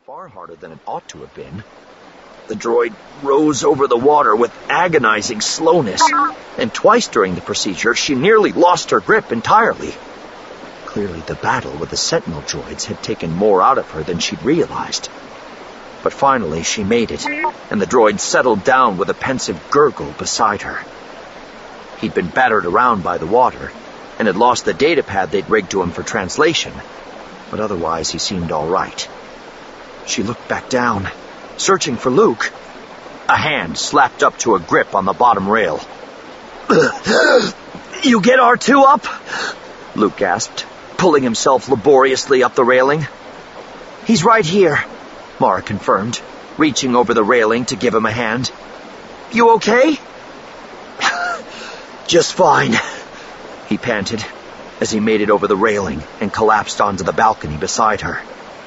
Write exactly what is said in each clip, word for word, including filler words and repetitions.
far harder than it ought to have been. The droid rose over the water with agonizing slowness, and twice during the procedure she nearly lost her grip entirely. Clearly the battle with the Sentinel droids had taken more out of her than she'd realized. But finally she made it, and the droid settled down with a pensive gurgle beside her. He'd been battered around by the water, and had lost the datapad they'd rigged to him for translation, but otherwise he seemed all right. She looked back down, searching for Luke. A hand slapped up to a grip on the bottom rail. "You get R two up?" Luke gasped, pulling himself laboriously up the railing. "He's right here," Mara confirmed, reaching over the railing to give him a hand. "You okay?" "Just fine," he panted, as he made it over the railing and collapsed onto the balcony beside her.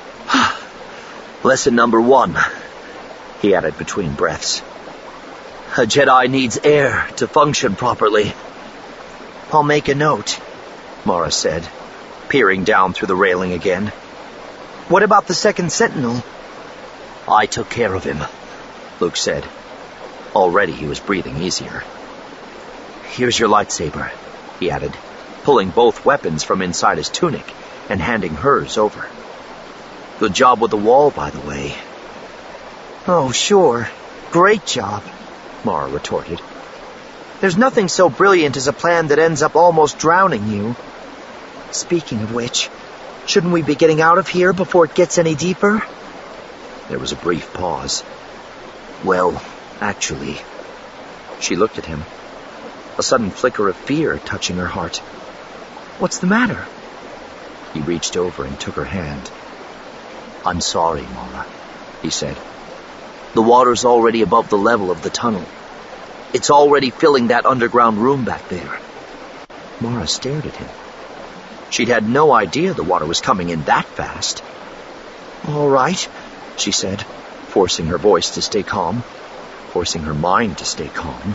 "Lesson number one," he added between breaths. "A Jedi needs air to function properly." "I'll make a note," Mara said, peering down through the railing again. "What about the second Sentinel?" "I took care of him," Luke said. Already he was breathing easier. "Here's your lightsaber," he added, pulling both weapons from inside his tunic and handing hers over. "Good job with the wall, by the way." "Oh, sure. Great job," Mara retorted. "There's nothing so brilliant as a plan that ends up almost drowning you. Speaking of which, shouldn't we be getting out of here before it gets any deeper?" There was a brief pause. "Well, actually..." She looked at him, a sudden flicker of fear touching her heart. "What's the matter?" He reached over and took her hand. "I'm sorry, Mara," he said. "The water's already above the level of the tunnel. It's already filling that underground room back there." Mara stared at him. She'd had no idea the water was coming in that fast. "All right," she said, forcing her voice to stay calm, forcing her mind to stay calm.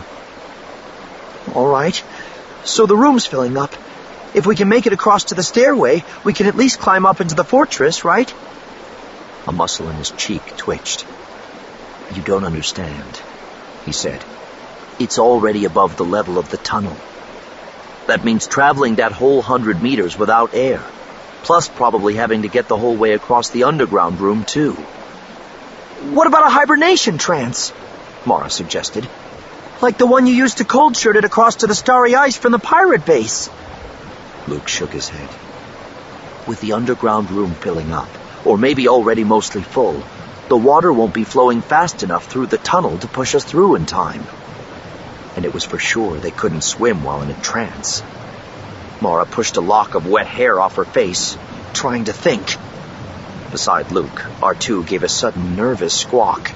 "All right, so the room's filling up. If we can make it across to the stairway, we can at least climb up into the fortress, right?" A muscle in his cheek twitched. "You don't understand," he said. "It's already above the level of the tunnel. That means traveling that whole hundred meters without air, plus probably having to get the whole way across the underground room, too." "What about a hibernation trance?" Mara suggested. "Like the one you used to cold-shirt it across to the starry ice from the pirate base." Luke shook his head. "With the underground room filling up, or maybe already mostly full, the water won't be flowing fast enough through the tunnel to push us through in time." And it was for sure they couldn't swim while in a trance. Mara pushed a lock of wet hair off her face, trying to think. Beside Luke, R two gave a sudden nervous squawk.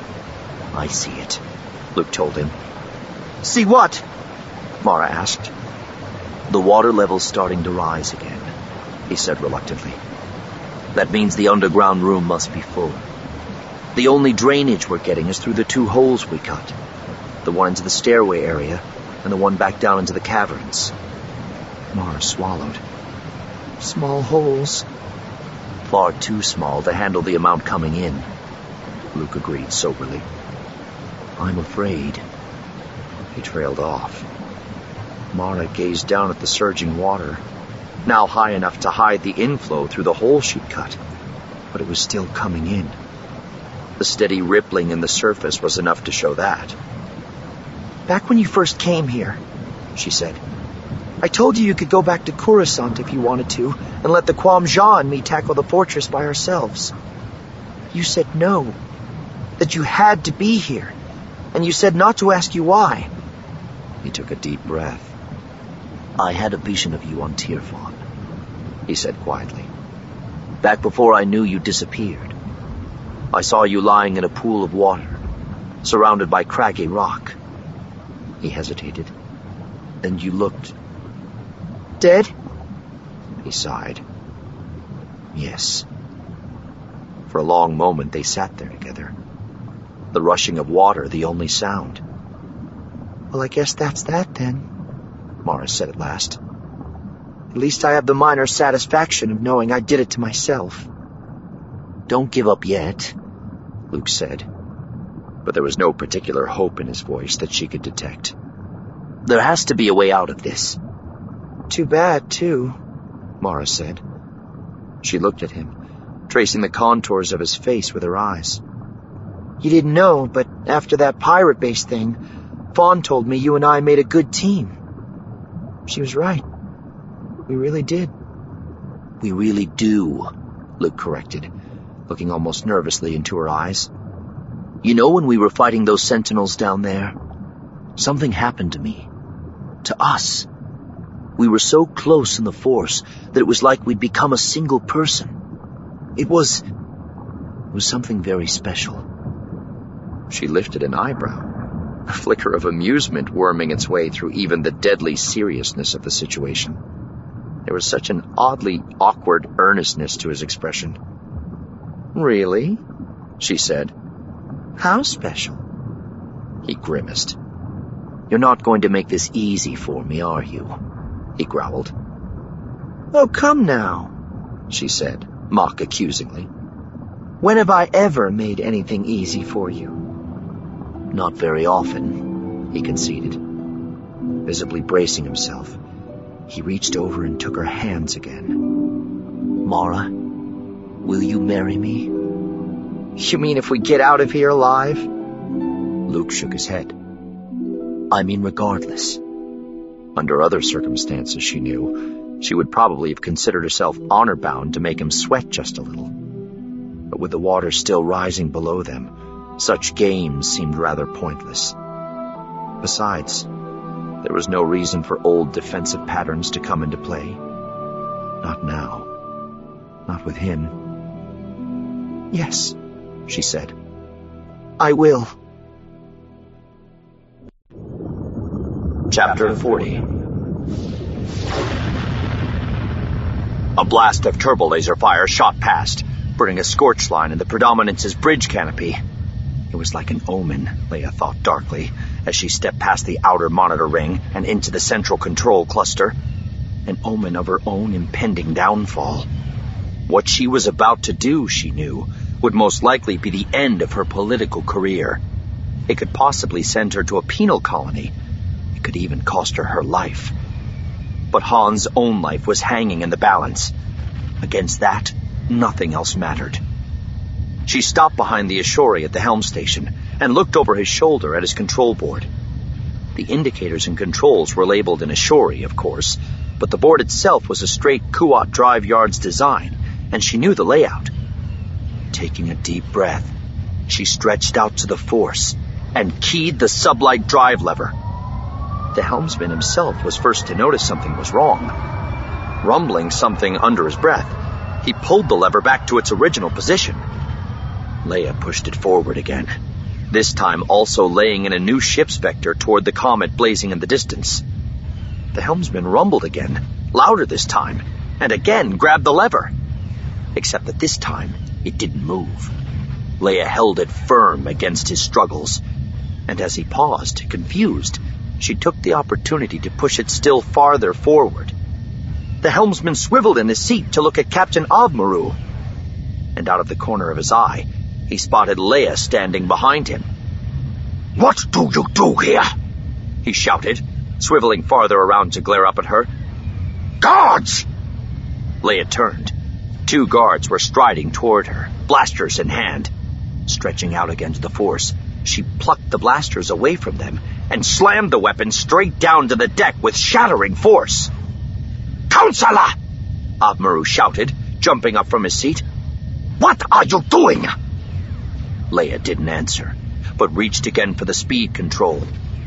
"I see it," Luke told him. "See what?" Mara asked. "The water level's starting to rise again," he said reluctantly. "That means the underground room must be full. The only drainage we're getting is through the two holes we cut. The one into the stairway area, and the one back down into the caverns." Mara swallowed. "Small holes." "Far too small to handle the amount coming in," Luke agreed soberly. "I'm afraid." He trailed off. Mara gazed down at the surging water, now high enough to hide the inflow through the hole she'd cut, but it was still coming in. The steady rippling in the surface was enough to show that. "Back when you first came here," she said, "I told you you could go back to Coruscant if you wanted to, and let the Quam Jha and me tackle the fortress by ourselves. You said no, that you had to be here, and you said not to ask you why." He took a deep breath. "I had a vision of you on Tirfon," he said quietly. "Back before I knew you disappeared. I saw you lying in a pool of water, surrounded by craggy rock." He hesitated. "And you looked..." "Dead?" He sighed. "Yes." For a long moment they sat there together, the rushing of water the only sound. "Well, I guess that's that then," Mara said at last. "At least I have the minor satisfaction of knowing I did it to myself." Don't give up yet, Luke said, but there was no particular hope in his voice that she could detect. There has to be a way out of this. Too bad, too, Mara said. She looked at him, tracing the contours of his face with her eyes. You didn't know, but after that pirate base thing, Fawn told me you and I made a good team. She was right. We really did. We really do, Luke corrected, looking almost nervously into her eyes. You know when we were fighting those sentinels down there? Something happened to me. To us. We were so close in the Force that it was like we'd become a single person. It was... It was something very special. She lifted an eyebrow, a flicker of amusement worming its way through even the deadly seriousness of the situation. There was such an oddly awkward earnestness to his expression. Really? She said. How special? He grimaced. You're not going to make this easy for me, are you? He growled. Oh, come now, she said, mock accusingly. When have I ever made anything easy for you? Not very often, he conceded. Visibly bracing himself, he reached over and took her hands again. Mara, will you marry me? You mean if we get out of here alive? Luke shook his head. I mean regardless. Under other circumstances, she knew, she would probably have considered herself honor-bound to make him sweat just a little. But with the water still rising below them, such games seemed rather pointless. Besides, there was no reason for old defensive patterns to come into play. Not now. Not with him. Yes, she said. I will. Chapter forty. A blast of turbolaser fire shot past, burning a scorch line in the Predominance's bridge canopy. It was like an omen, Leia thought darkly, as she stepped past the outer monitor ring and into the central control cluster. An omen of her own impending downfall. What she was about to do, she knew, would most likely be the end of her political career. It could possibly send her to a penal colony. It could even cost her her life. But Han's own life was hanging in the balance. Against that, nothing else mattered. She stopped behind the Ashori at the helm station and looked over his shoulder at his control board. The indicators and controls were labeled in Ashori, of course, but the board itself was a straight Kuat Drive Yards design, and she knew the layout. Taking a deep breath, she stretched out to the Force and keyed the sublight drive lever. The helmsman himself was first to notice something was wrong. Rumbling something under his breath, he pulled the lever back to its original position. Leia pushed it forward again, this time also laying in a new ship's vector toward the comet blazing in the distance. The helmsman rumbled again, louder this time, and again grabbed the lever. Except that this time, it didn't move. Leia held it firm against his struggles, and as he paused, confused, she took the opportunity to push it still farther forward. The helmsman swiveled in his seat to look at Captain Abmaru, and out of the corner of his eye, he spotted Leia standing behind him. What do you do here? He shouted, swiveling farther around to glare up at her. Guards! Leia turned. Two guards were striding toward her, blasters in hand. Stretching out against the Force, she plucked the blasters away from them and slammed the weapon straight down to the deck with shattering force. Counselor! Abmaru shouted, jumping up from his seat. What are you doing? Leia didn't answer, but reached again for the speed control.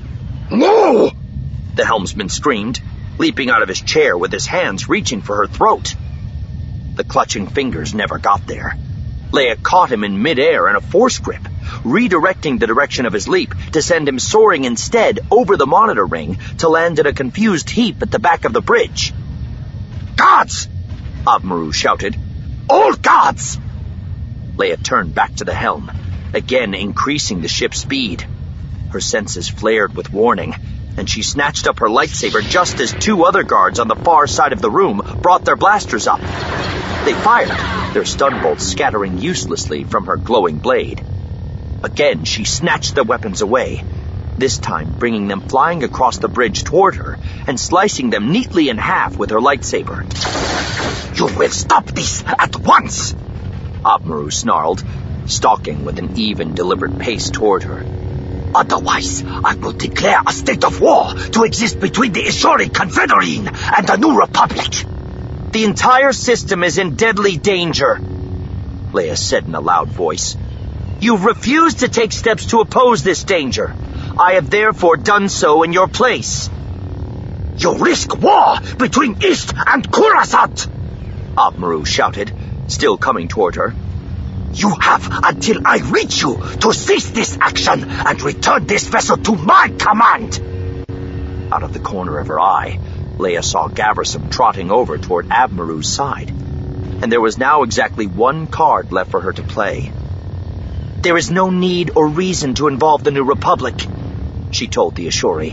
No! The helmsman screamed, leaping out of his chair with his hands reaching for her throat. The clutching fingers never got there. Leia caught him in midair in a force grip, redirecting the direction of his leap to send him soaring instead over the monitor ring to land in a confused heap at the back of the bridge. Guards! Abmaru shouted. All guards! Leia turned back to the helm, again increasing the ship's speed. Her senses flared with warning, and she snatched up her lightsaber just as two other guards on the far side of the room brought their blasters up. They fired, their stun bolts scattering uselessly from her glowing blade. Again, she snatched their weapons away, this time bringing them flying across the bridge toward her and slicing them neatly in half with her lightsaber. "You will stop this at once!" Abmaru snarled, stalking with an even, deliberate pace toward her. "Otherwise, I will declare a state of war to exist between the Ishori Confederine and the New Republic." "The entire system is in deadly danger," Leia said in a loud voice. "You've refused to take steps to oppose this danger. I have therefore done so in your place." "You risk war between Isht and Coruscant!" Abmaru shouted, still coming toward her. "You have until I reach you to cease this action and return this vessel to my command!" Out of the corner of her eye, Leia saw Gavrisum trotting over toward Abmaru's side, and there was now exactly one card left for her to play. "There is no need or reason to involve the New Republic," she told the Ishori.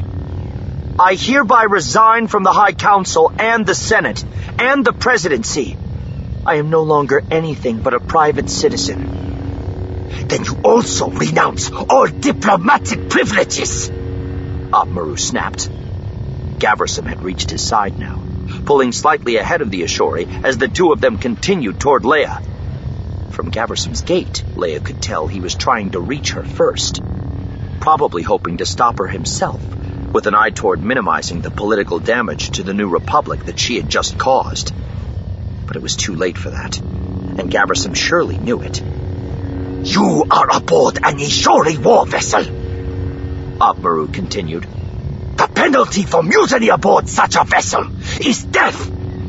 "I hereby resign from the High Council and the Senate and the Presidency. I am no longer anything but a private citizen." "Then you also renounce all diplomatic privileges!" Abmaru snapped. Gavrisum had reached his side now, pulling slightly ahead of the Ishori as the two of them continued toward Leia. From Gavrisum's gait, Leia could tell he was trying to reach her first, probably hoping to stop her himself, with an eye toward minimizing the political damage to the New Republic that she had just caused. But it was too late for that, and Gavrisum surely knew it. "You are aboard an Ishori war vessel," Abmaru continued. "The penalty for mutiny aboard such a vessel is death!"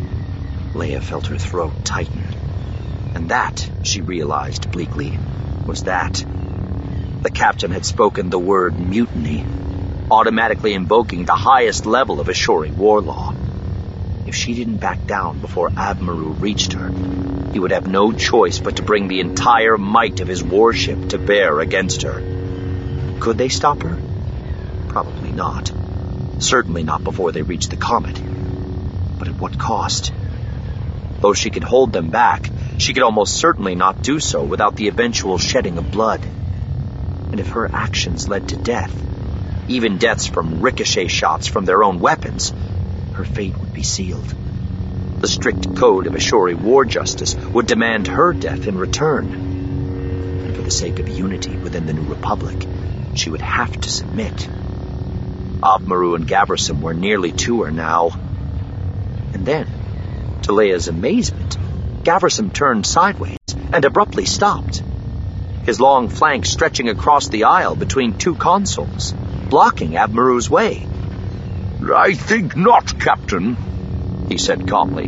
Leia felt her throat tighten. And that, she realized bleakly, was that. The captain had spoken the word mutiny, automatically invoking the highest level of Ishori war law. If she didn't back down before Abmaru reached her, he would have no choice but to bring the entire might of his warship to bear against her. Could they stop her? Probably not. Certainly not before they reached the comet. But at what cost? Though she could hold them back, she could almost certainly not do so without the eventual shedding of blood. And if her actions led to death, even deaths from ricochet shots from their own weapons, her fate would be sealed. The strict code of Ishori war justice would demand her death in return. And for the sake of unity within the New Republic, she would have to submit. Abmaru and Gavrisum were nearly to her now. And then, to Leia's amazement, Gavrisum turned sideways and abruptly stopped, his long flank stretching across the aisle between two consoles, blocking Abmaru's way. "I think not, Captain," he said calmly.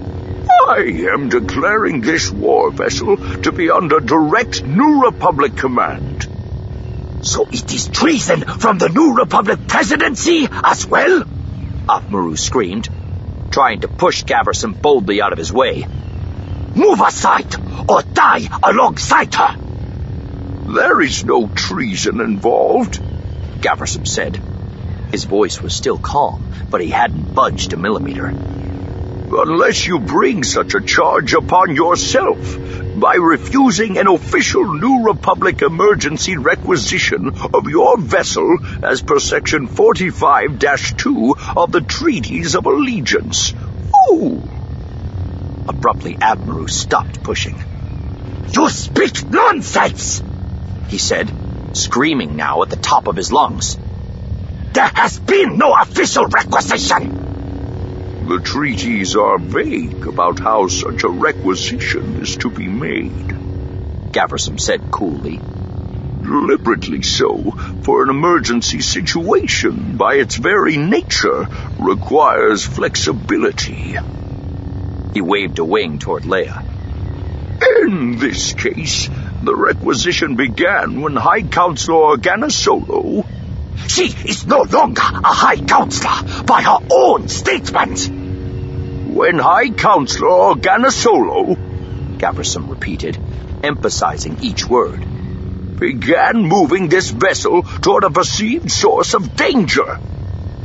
"I am declaring this war vessel to be under direct New Republic command." "So it is treason from the New Republic presidency as well?" Abmaru screamed, trying to push Gavrisum boldly out of his way. "Move aside, or die alongside her!" "There is no treason involved," Gavrisum said. His voice was still calm, but he hadn't budged a millimeter. "Unless you bring such a charge upon yourself by refusing an official New Republic emergency requisition of your vessel as per Section forty-five dash two of the Treaties of Allegiance." "Ooh!" Abruptly, Abmaru stopped pushing. "You speak nonsense!" he said, screaming now at the top of his lungs. "There has been no official requisition!" "The treaties are vague about how such a requisition is to be made," Gavrisum said coolly. "Deliberately so, for an emergency situation, by its very nature, requires flexibility." He waved a wing toward Leia. "In this case, the requisition began when High Counselor Organa Solo..." "She is no longer a High Counselor by her own statement!" "When High Counselor Organa Solo," Gavrisum repeated, emphasizing each word, "began moving this vessel toward a perceived source of danger."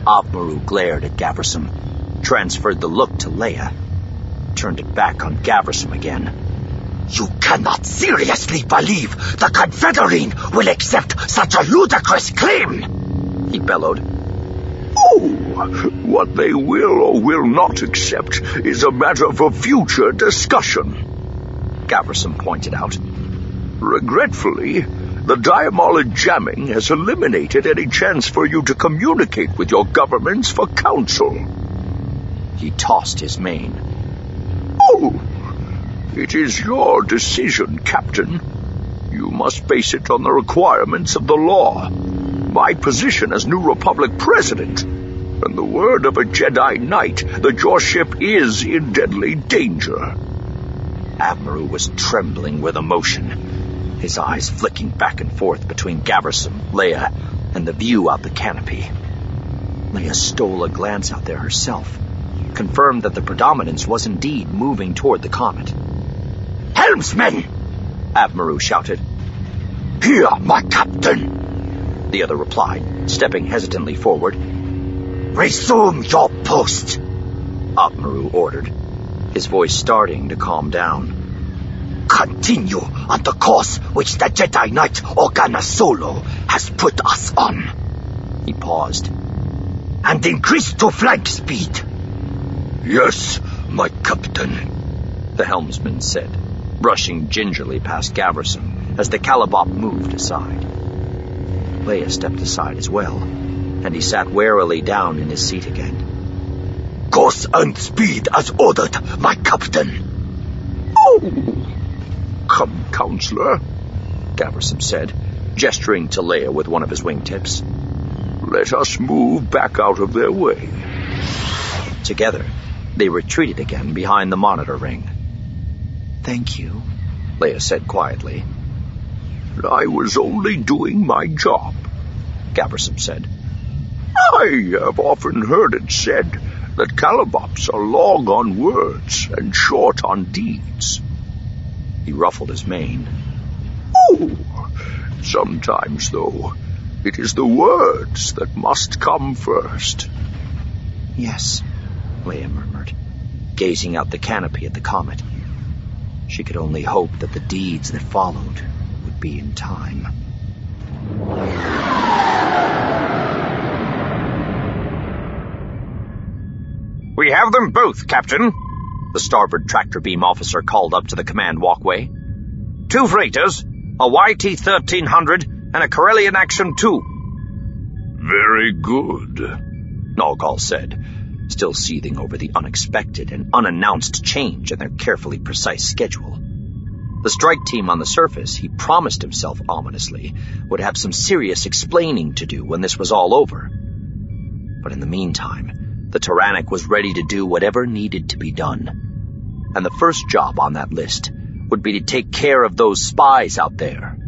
Avmaru glared at Gavrisum, transferred the look to Leia, turned it back on Gavrisum again. You cannot seriously believe the Confederine will accept such a ludicrous claim, he bellowed. Oh, what they will or will not accept is a matter for future discussion, Gavrisum pointed out. Regretfully, the diamolid jamming has eliminated any chance for you to communicate with your governments for counsel. He tossed his mane. Oh, it is your decision, Captain. You must base it on the requirements of the law. My position as New Republic President, and the word of a Jedi Knight that your ship is in deadly danger. Avmaru was trembling with emotion, his eyes flicking back and forth between Gavrisum, Leia, and the view out the canopy. Leia stole a glance out there herself, confirmed that the predominance was indeed moving toward the comet. Helmsmen! Avmaru shouted. Here, my captain! The other replied, stepping hesitantly forward. Resume your post! Avmaru ordered, his voice starting to calm down. Continue on the course which the Jedi Knight Organa Solo has put us on. He paused. And increase to flank speed. Yes, my captain, the helmsman said, brushing gingerly past Gavrisum as the Calibop moved aside. Leia stepped aside as well, and he sat warily down in his seat again. Course and speed as ordered, my captain. Oh! Come, Counselor, Gavrisum said, gesturing to Leia with one of his wingtips. Let us move back out of their way. Together, they retreated again behind the monitor ring. Thank you, Leia said quietly. I was only doing my job, Gavrisum said. I have often heard it said that Calibops are long on words and short on deeds. He ruffled his mane. Oh, sometimes, though, it is the words that must come first. Yes, Leia murmured, gazing out the canopy at the comet. She could only hope that the deeds that followed would be in time. We have them both, Captain, the starboard tractor beam officer called up to the command walkway. Two freighters, a Y T thirteen hundred, and a Corellian Action two. Very good, Nalgal said, still seething over the unexpected and unannounced change in their carefully precise schedule. The strike team on the surface, he promised himself ominously, would have some serious explaining to do when this was all over. But in the meantime, the Tyrannic was ready to do whatever needed to be done. And the first job on that list would be to take care of those spies out there.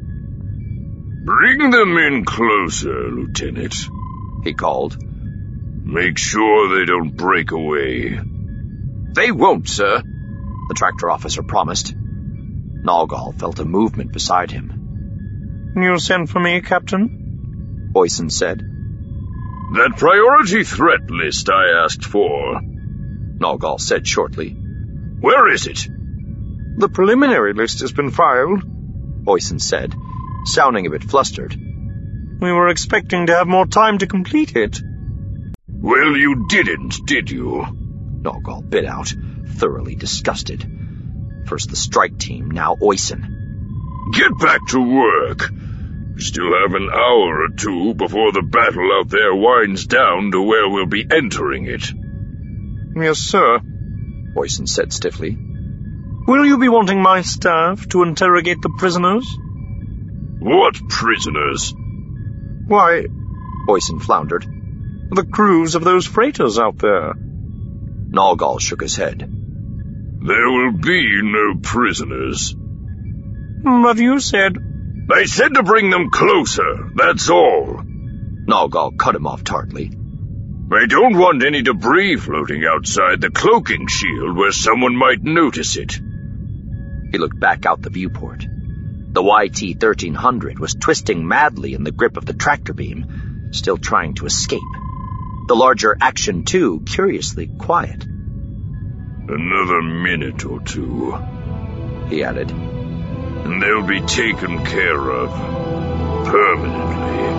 Bring them in closer, Lieutenant, he called. Make sure they don't break away. They won't, sir, the tractor officer promised. Nalgal felt a movement beside him. You sent for me, Captain? Boyson said. That priority threat list I asked for, Nalgal said shortly. Where is it? The preliminary list has been filed, Boyson said, sounding a bit flustered. We were expecting to have more time to complete it. Well, you didn't, did you? Nalgal bit out, thoroughly disgusted. First the strike team, now Oyson. Get back to work. We still have an hour or two before the battle out there winds down to where we'll be entering it. Yes, sir, Boyson said stiffly. Will you be wanting my staff to interrogate the prisoners? What prisoners? Why, Boyson floundered. The crews of those freighters out there. Nalgal shook his head. There will be no prisoners. But you said... I said to bring them closer, that's all. Nalgal cut him off tartly. I don't want any debris floating outside the cloaking shield where someone might notice it. He looked back out the viewport. The Y T thirteen hundred was twisting madly in the grip of the tractor beam, still trying to escape. the larger Action two curiously quiet. Another minute or two, he added, and they'll be taken care of permanently.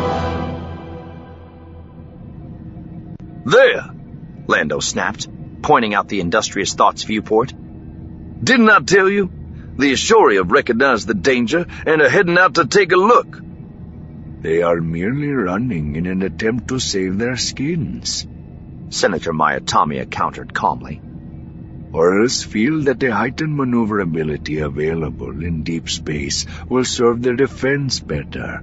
There, Lando snapped, pointing out the Industrious Thoughts viewport. Didn't I tell you? The Ashori have recognized the danger and are heading out to take a look. They are merely running in an attempt to save their skins, Senator Myotomia countered calmly. Or else feel that the heightened maneuverability available in deep space will serve their defense better.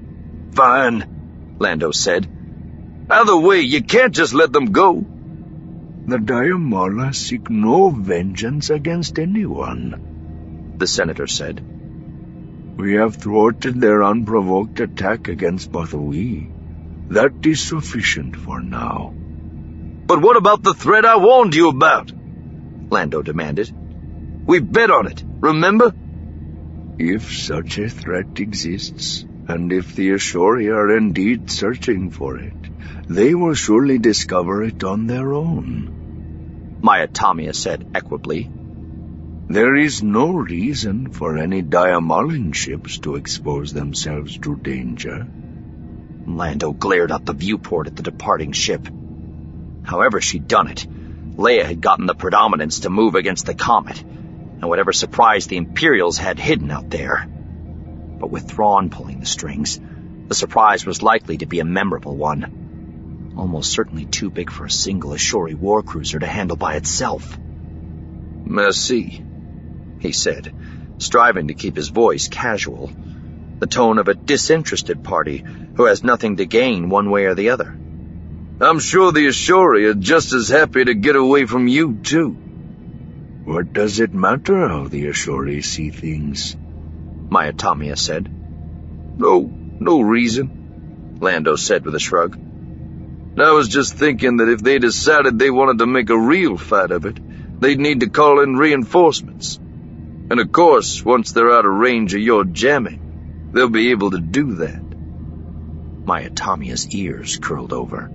Fine, Lando said. Either way, you can't just let them go. The Diamala seek no vengeance against anyone, the senator said. We have thwarted their unprovoked attack against Bathui. That is sufficient for now. But what about the threat I warned you about? Lando demanded. We bet on it, remember? If such a threat exists, and if the Ashori are indeed searching for it, they will surely discover it on their own, Myotomia said equably. There is no reason for any Diamalan ships to expose themselves to danger. Lando glared out the viewport at the departing ship. However she'd done it, Leia had gotten the predominance to move against the comet, and whatever surprise the Imperials had hidden out there. But with Thrawn pulling the strings, the surprise was likely to be a memorable one. Almost certainly too big for a single Ashori warcruiser to handle by itself. Merci, he said, striving to keep his voice casual, the tone of a disinterested party who has nothing to gain one way or the other. I'm sure the Ashori are just as happy to get away from you, too. What does it matter how the Ashori see things? Myotomia said. No, no reason, Lando said with a shrug. I was just thinking that if they decided they wanted to make a real fight of it, they'd need to call in reinforcements. And of course, once they're out of range of your jamming, they'll be able to do that. Myotomia's ears curled over.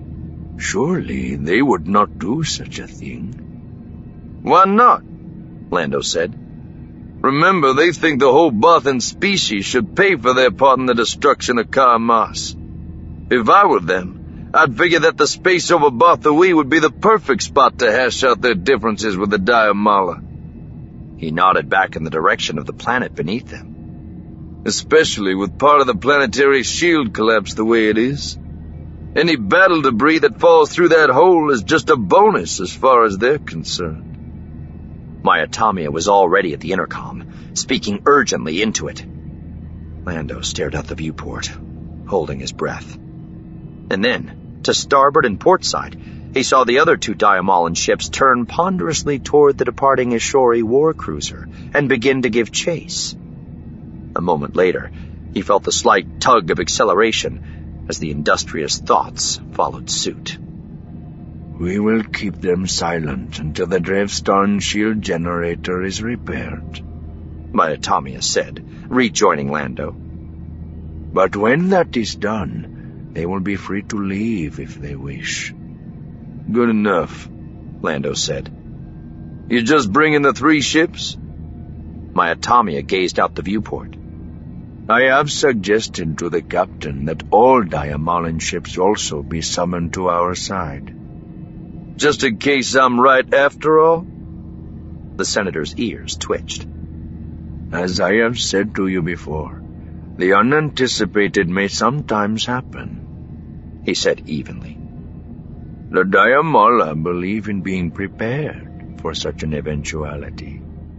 Surely they would not do such a thing. Why not? Lando said. Remember, they think the whole Bothan species should pay for their part in the destruction of Kar Mas. If I were them, I'd figure that the space over Bathui would be the perfect spot to hash out their differences with the Diamala. He nodded back in the direction of the planet beneath them. Especially with part of the planetary shield collapsed the way it is. Any battle debris that falls through that hole is just a bonus as far as they're concerned. Myotomia was already at the intercom, speaking urgently into it. Lando stared out the viewport, holding his breath. And then, to starboard and port side, he saw the other two Diamalan ships turn ponderously toward the departing Ashori warcruiser and begin to give chase. A moment later, he felt the slight tug of acceleration as the Industrious Thoughts followed suit. We will keep them silent until the Drevstarn shield generator is repaired, Myotomia said, rejoining Lando. But when that is done, they will be free to leave if they wish. Good enough, Lando said. You just bringing the three ships? Myotomia gazed out the viewport. I have suggested to the captain that all Diamalan ships also be summoned to our side. Just in case I'm right after all? The senator's ears twitched. As I have said to you before, the unanticipated may sometimes happen, he said evenly. The Diamala believe in being prepared for such an eventuality.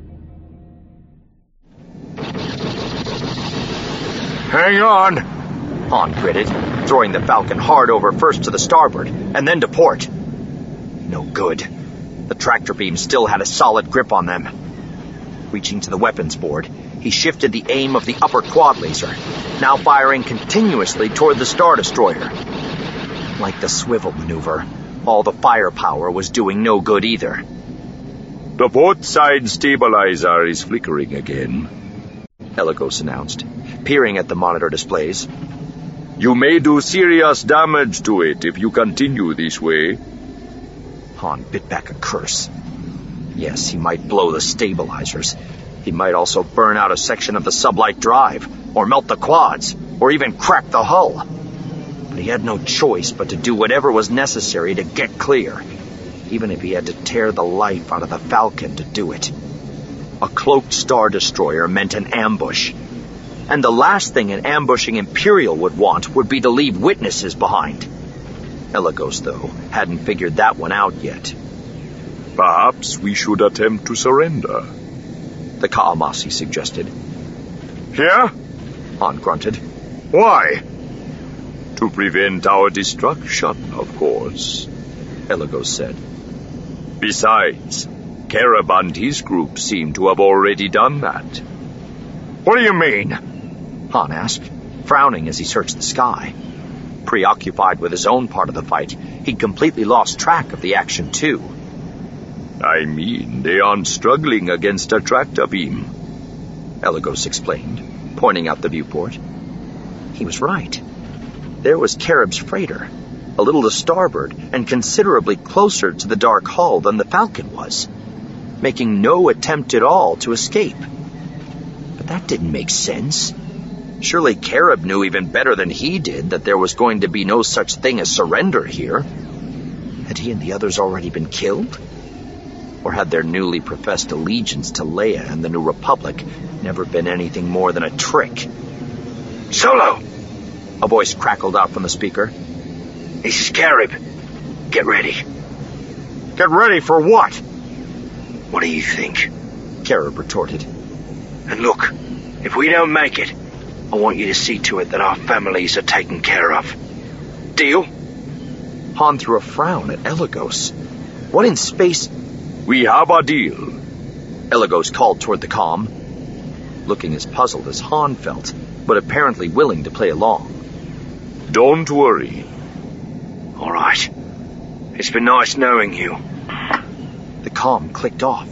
Hang on, Han gritted, throwing the Falcon hard over first to the starboard and then to port. No good. The tractor beam still had a solid grip on them. Reaching to the weapons board, he shifted the aim of the upper quad laser, now firing continuously toward the Star Destroyer. Like the swivel maneuver, all the firepower was doing no good either. The port side stabilizer is flickering again, Elegos announced, peering at the monitor displays. You may do serious damage to it if you continue this way. Han bit back a curse. Yes, he might blow the stabilizers. He might also burn out a section of the sublight drive, or melt the quads, or even crack the hull. But he had no choice but to do whatever was necessary to get clear, even if he had to tear the life out of the Falcon to do it. A cloaked Star Destroyer meant an ambush. And the last thing an ambushing Imperial would want would be to leave witnesses behind. Elagos, though, hadn't figured that one out yet. Perhaps we should attempt to surrender, the Ka'amasi suggested. Here? Han grunted. Why? To prevent our destruction, of course, Elagos said. Besides, Kereb and his group seem to have already done that. What do you mean? Han asked, frowning as he searched the sky. Preoccupied with his own part of the fight, he'd completely lost track of the action too. I mean, they aren't struggling against a tractor beam, Elagos explained, pointing out the viewport. He was right. There was Kereb's freighter, a little to starboard and considerably closer to the dark hull than the Falcon was, making no attempt at all to escape. But that didn't make sense. Surely Kereb knew even better than he did that there was going to be no such thing as surrender here. Had he and the others already been killed? Or had their newly professed allegiance to Leia and the New Republic never been anything more than a trick? Solo! A voice crackled out from the speaker. This is Kereb. Get ready. Get ready for what? What do you think? Kereb retorted. And look, if we don't make it, I want you to see to it that our families are taken care of. Deal? Han threw a frown at Elagos. What in space... We have a deal, Elagos called toward the comm, looking as puzzled as Han felt, but apparently willing to play along. Don't worry. All right. It's been nice knowing you. The comm clicked off.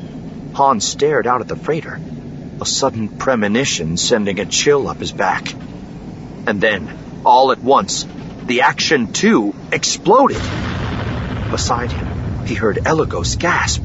Han stared out at the freighter, a sudden premonition sending a chill up his back. And then, all at once, the Action two exploded. Beside him, he heard Elagos gasp.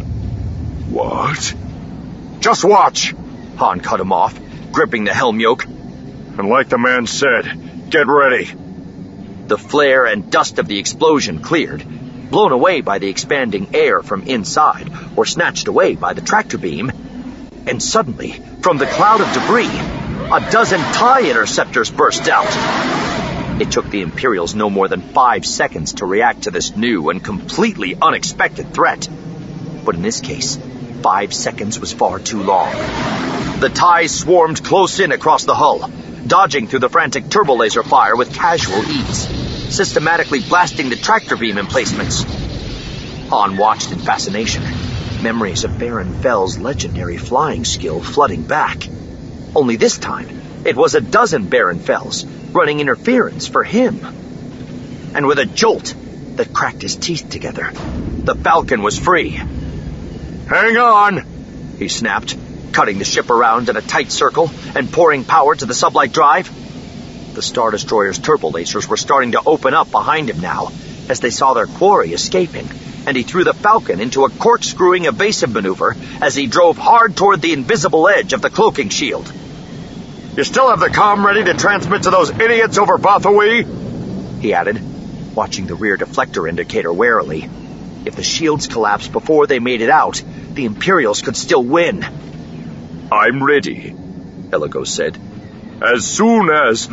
What? Just watch, Han cut him off, gripping the helm yoke. And like the man said, get ready. The flare and dust of the explosion cleared, blown away by the expanding air from inside, or snatched away by the tractor beam. And suddenly, from the cloud of debris, a dozen TIE interceptors burst out. It took the Imperials no more than five seconds to react to this new and completely unexpected threat. But in this case, five seconds was far too long. The TIEs swarmed close in across the hull, dodging through the frantic turbolaser fire with casual ease, systematically blasting the tractor beam emplacements. Han watched in fascination, memories of Baron Fell's legendary flying skill flooding back. Only this time, it was a dozen Baron Fells, running interference for him. And with a jolt that cracked his teeth together, the Falcon was free. Hang on, he snapped, cutting the ship around in a tight circle and pouring power to the sublight drive. The Star Destroyer's turbolasers were starting to open up behind him now, as they saw their quarry escaping, and he threw the Falcon into a corkscrewing evasive maneuver as he drove hard toward the invisible edge of the cloaking shield. You still have the comm ready to transmit to those idiots over Bathawee? He added, watching the rear deflector indicator warily. If the shields collapsed before they made it out, the Imperials could still win. I'm ready, Elagos said. As soon as...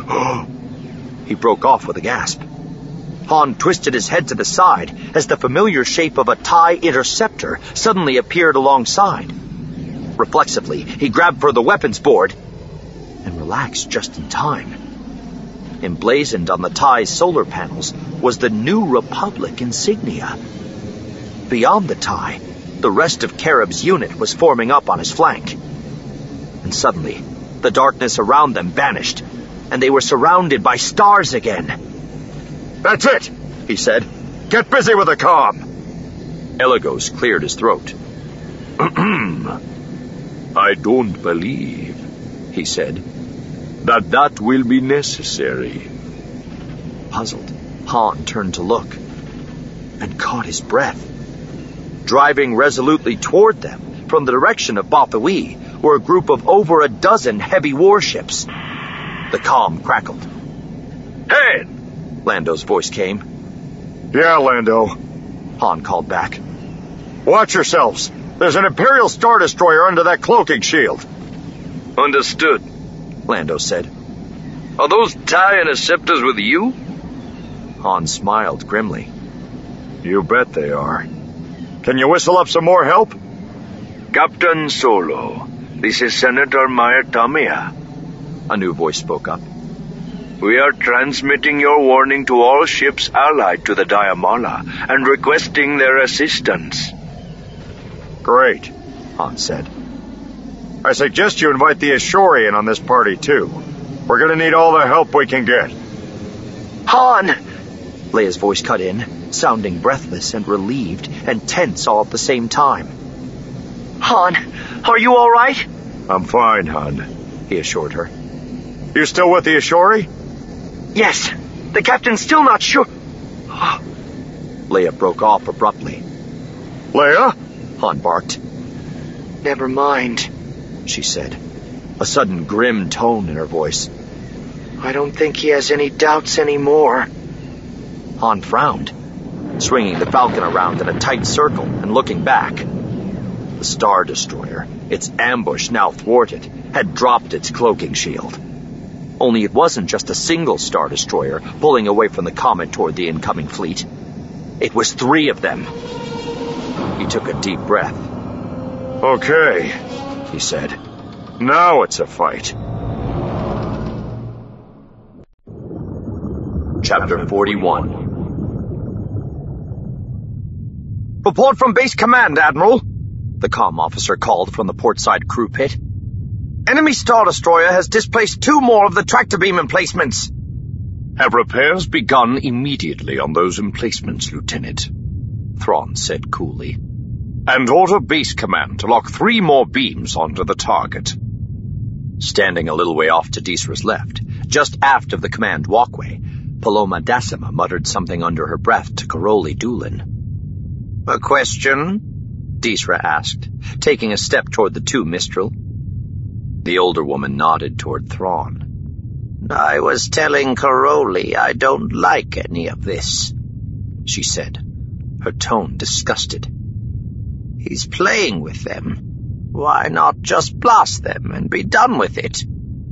He broke off with a gasp. Han twisted his head to the side as the familiar shape of a TIE interceptor suddenly appeared alongside. Reflexively, he grabbed for the weapons board and relaxed just in time. Emblazoned on the TIE's solar panels was the New Republic insignia. Beyond the TIE, the rest of Kereb's unit was forming up on his flank. And suddenly, the darkness around them vanished, and they were surrounded by stars again. That's it, he said. Get busy with the comm. Elagos cleared his throat. I don't believe, he said, that that will be necessary. Puzzled, Han turned to look and caught his breath. Driving resolutely toward them, from the direction of Bothawui, were a group of over a dozen heavy warships. The comm crackled. Hey! Lando's voice came. Yeah, Lando. Han called back. Watch yourselves. There's an Imperial Star Destroyer under that cloaking shield. Understood, Lando said. Are those TIE interceptors with you? Han smiled grimly. You bet they are. Can you whistle up some more help? Captain Solo, this is Senator Meyer Tamiya. A new voice spoke up. We are transmitting your warning to all ships allied to the Diamala and requesting their assistance. Great, Han said. I suggest you invite the Ashori in on this party, too. We're gonna need all the help we can get. Han! Leia's voice cut in, sounding breathless and relieved and tense all at the same time. Han, are you all right? I'm fine, hon, he assured her. You still with the Ashori? Yes. The captain's still not sure. Leia broke off abruptly. Leia? Han barked. Never mind, she said, a sudden grim tone in her voice. I don't think he has any doubts anymore. Han frowned, swinging the Falcon around in a tight circle and looking back. The Star Destroyer, its ambush now thwarted, had dropped its cloaking shield. Only it wasn't just a single Star Destroyer pulling away from the comet toward the incoming fleet. It was three of them. He took a deep breath. Okay, he said. Now it's a fight. Chapter forty-one. Report from Base Command, Admiral, the comm officer called from the portside crew pit. Enemy Star Destroyer has displaced two more of the tractor beam emplacements. Have repairs begun immediately on those emplacements, Lieutenant? Thrawn said coolly. And order Base Command to lock three more beams onto the target. Standing a little way off to Disra's left, just aft of the command walkway, Paloma Dassima muttered something under her breath to Karoli Doolin. A question? Disra asked, taking a step toward the two Mistral. The older woman nodded toward Thrawn. I was telling Karoli I don't like any of this, she said, her tone disgusted. He's playing with them. Why not just blast them and be done with it?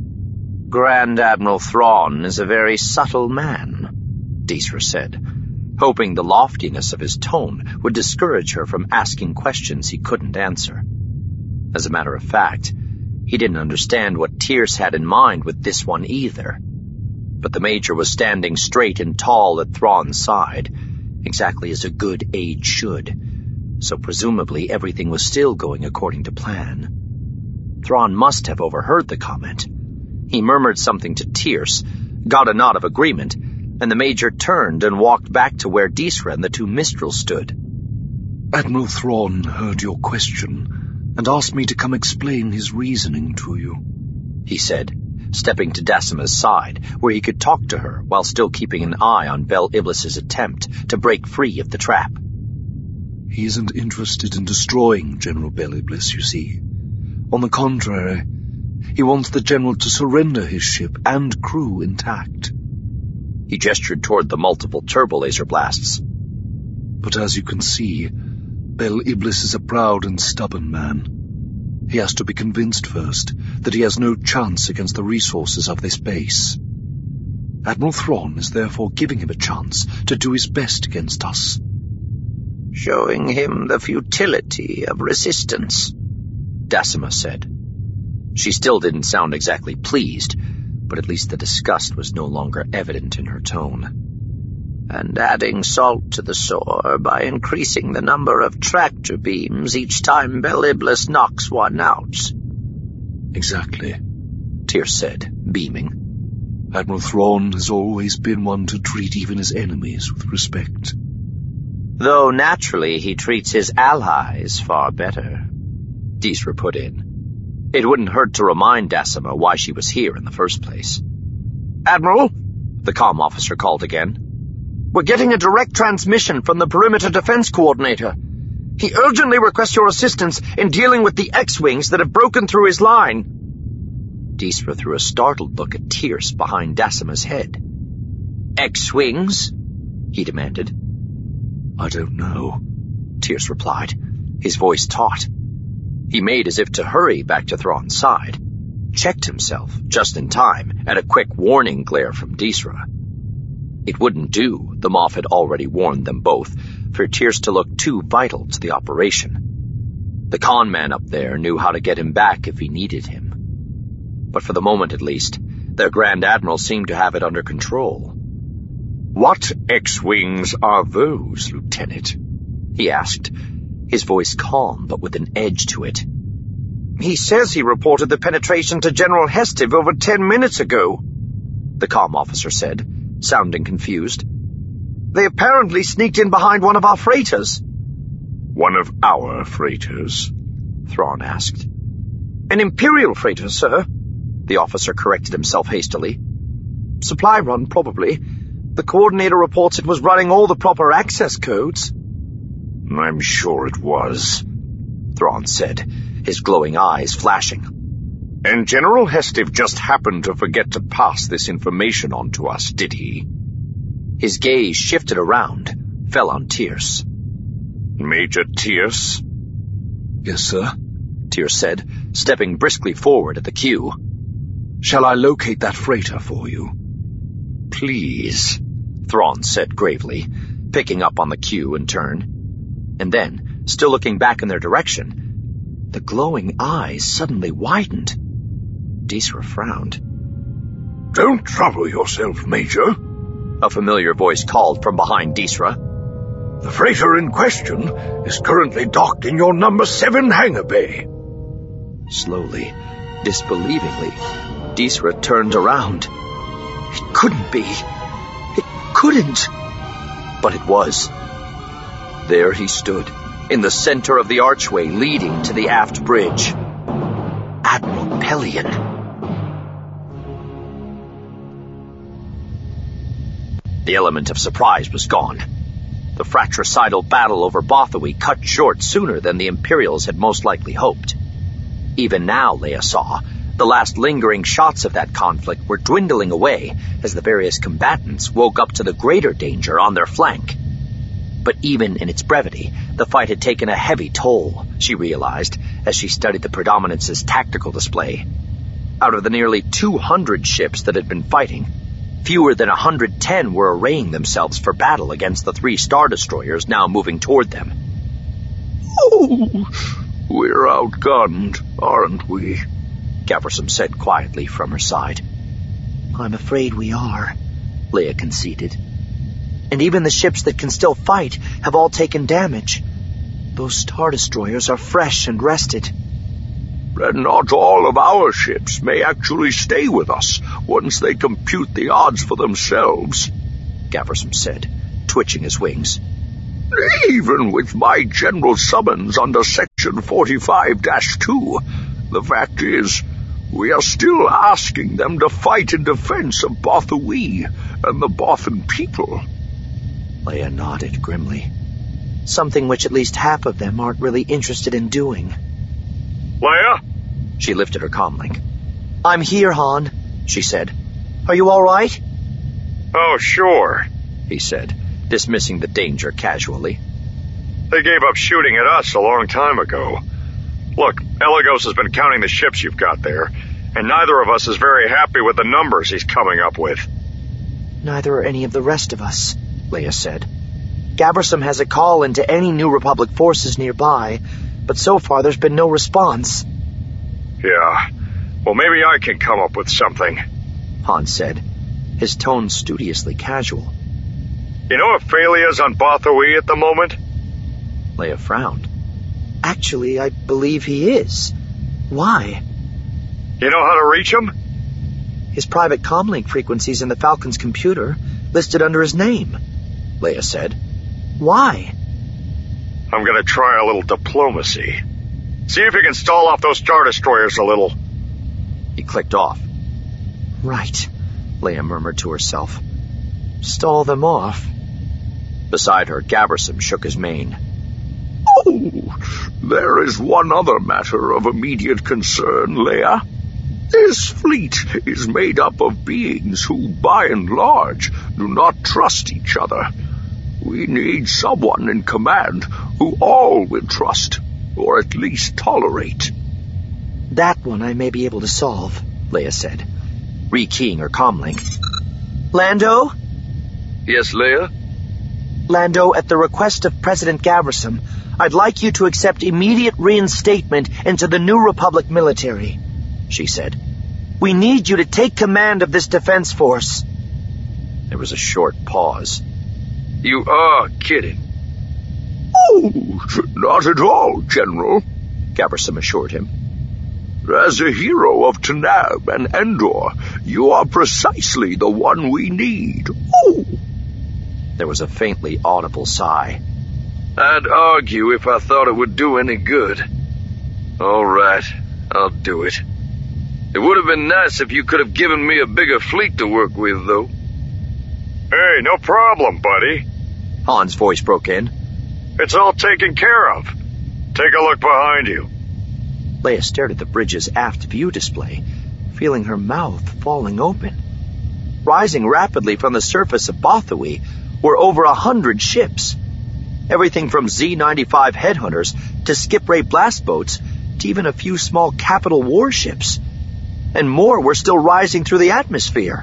Grand Admiral Thrawn is a very subtle man, Disra said, hoping the loftiness of his tone would discourage her from asking questions he couldn't answer. As a matter of fact, he didn't understand what Tierce had in mind with this one either. But the Major was standing straight and tall at Thrawn's side, exactly as a good age should, so presumably everything was still going according to plan. Thrawn must have overheard the comment. He murmured something to Tierce, got a nod of agreement, and the Major turned and walked back to where Disra and the two Mistrals stood. Admiral Thrawn heard your question and asked me to come explain his reasoning to you, he said, stepping to Dassima's side, where he could talk to her while still keeping an eye on Bel Iblis's attempt to break free of the trap. He isn't interested in destroying General Bel Iblis, you see. On the contrary, he wants the General to surrender his ship and crew intact. He gestured toward the multiple turbo-laser blasts. But as you can see, Bel Iblis is a proud and stubborn man. He has to be convinced first that he has no chance against the resources of this base. Admiral Thrawn is therefore giving him a chance to do his best against us. Showing him the futility of resistance, Dassima said. She still didn't sound exactly pleased, but at least the disgust was no longer evident in her tone. And adding salt to the sore by increasing the number of tractor beams each time Bel Iblis knocks one out. Exactly, Tierce said, beaming. Admiral Thrawn has always been one to treat even his enemies with respect. Though naturally he treats his allies far better, Disra put in. It wouldn't hurt to remind Dassima why she was here in the first place. Admiral, the comm officer called again. "We're getting a direct transmission from the Perimeter Defense Coordinator. He urgently requests your assistance in dealing with the X-Wings that have broken through his line." Disra threw a startled look at Tierce behind Dasima's head. "X-Wings?" he demanded. "I don't know," Tierce replied, his voice taut. He made as if to hurry back to Thrawn's side, checked himself just in time at a quick warning glare from Disra. It wouldn't do, the Moff had already warned them both, for Tierce to look too vital to the operation. The con man up there knew how to get him back if he needed him. But for the moment at least, their Grand Admiral seemed to have it under control. "What X-Wings are those, Lieutenant?" he asked, his voice calm but with an edge to it. "He says he reported the penetration to General Hestive over ten minutes ago," the comm officer said, sounding confused. "They apparently sneaked in behind one of our freighters." "One of our freighters?" Thrawn asked. "An Imperial freighter, sir," the officer corrected himself hastily. "Supply run, probably. The Coordinator reports it was running all the proper access codes." "I'm sure it was," Thrawn said, his glowing eyes flashing. "And General Hestive just happened to forget to pass this information on to us, did he?" His gaze shifted around, fell on Tierce. "Major Tierce?" "Yes, sir," Tierce said, stepping briskly forward at the cue. "Shall I locate that freighter for you?" "Please," Thrawn said gravely, picking up on the cue in turn. And then, still looking back in their direction, the glowing eyes suddenly widened. Disra frowned. "Don't trouble yourself, Major," a familiar voice called from behind Disra. "The freighter in question is currently docked in your number seven hangar bay." Slowly, disbelievingly, Disra turned around. It couldn't be. It couldn't. But it was. There he stood, in the center of the archway leading to the aft bridge. Admiral Pellaeon. The element of surprise was gone. The fratricidal battle over Bothawi cut short sooner than the Imperials had most likely hoped. Even now, Leia saw, the last lingering shots of that conflict were dwindling away as the various combatants woke up to the greater danger on their flank. But even in its brevity, the fight had taken a heavy toll, she realized, as she studied the Predominance's tactical display. Out of the nearly two hundred ships that had been fighting, fewer than one hundred ten were arraying themselves for battle against the three Star Destroyers now moving toward them. "Oh, we're outgunned, aren't we?" Gaversam said quietly from her side. "I'm afraid we are," Leia conceded. "And even the ships that can still fight have all taken damage. Those Star Destroyers are fresh and rested." "And not all of our ships may actually stay with us once they compute the odds for themselves," Gaversam said, twitching his wings. "Even with my general summons under Section forty-five dash two, the fact is, we are still asking them to fight in defense of Bothawi and the Bothan people." Leia nodded grimly. Something which at least half of them aren't really interested in doing. "Leia?" She lifted her comlink. "I'm here, Han," she said. "Are you all right?" "Oh, sure," he said, dismissing the danger casually. "They gave up shooting at us a long time ago. Look, Elegos has been counting the ships you've got there, and neither of us is very happy with the numbers he's coming up with." "Neither are any of the rest of us," Leia said. "Gaversam has a call into any New Republic forces nearby, but so far there's been no response." "Yeah, well, maybe I can come up with something," Han said, his tone studiously casual. "You know if Phalia's on Bothawi at the moment?" Leia frowned. "Actually, I believe he is. Why?" "You know how to reach him?" "His private comlink frequency's in the Falcon's computer, listed under his name," Leia said. "Why?" "I'm gonna try a little diplomacy. See if you can stall off those Star Destroyers a little." He clicked off. "Right," Leia murmured to herself, Stall them off. Beside her, Gaversom shook his mane. Oh, there is one other matter of immediate concern, Leia. This fleet is made up of beings who, by and large, do not trust each other. We need someone in command who all will trust, or at least tolerate. That one I may be able to solve, Leia said, rekeying her comlink. Lando? Yes, Leia? Lando, at the request of President Gaversom, I'd like you to accept immediate reinstatement into the New Republic military, she said. We need you to take command of this defense force. There was a short pause. You are kidding. Oh, not at all, General, Gaversom assured him. As a hero of Tanab and Endor, you are precisely the one we need. Oh! There was a faintly audible sigh. I'd argue if I thought it would do any good. All right, I'll do it. It would have been nice if you could have given me a bigger fleet to work with, though. Hey, no problem, buddy. Han's voice broke in. It's all taken care of. Take a look behind you. Leia stared at the bridge's aft view display, feeling her mouth falling open. Rising rapidly from the surface of Bothawui were over a hundred ships. Everything from Z ninety-five headhunters to skip-ray blast boats to even a few small capital warships. And more were still rising through the atmosphere.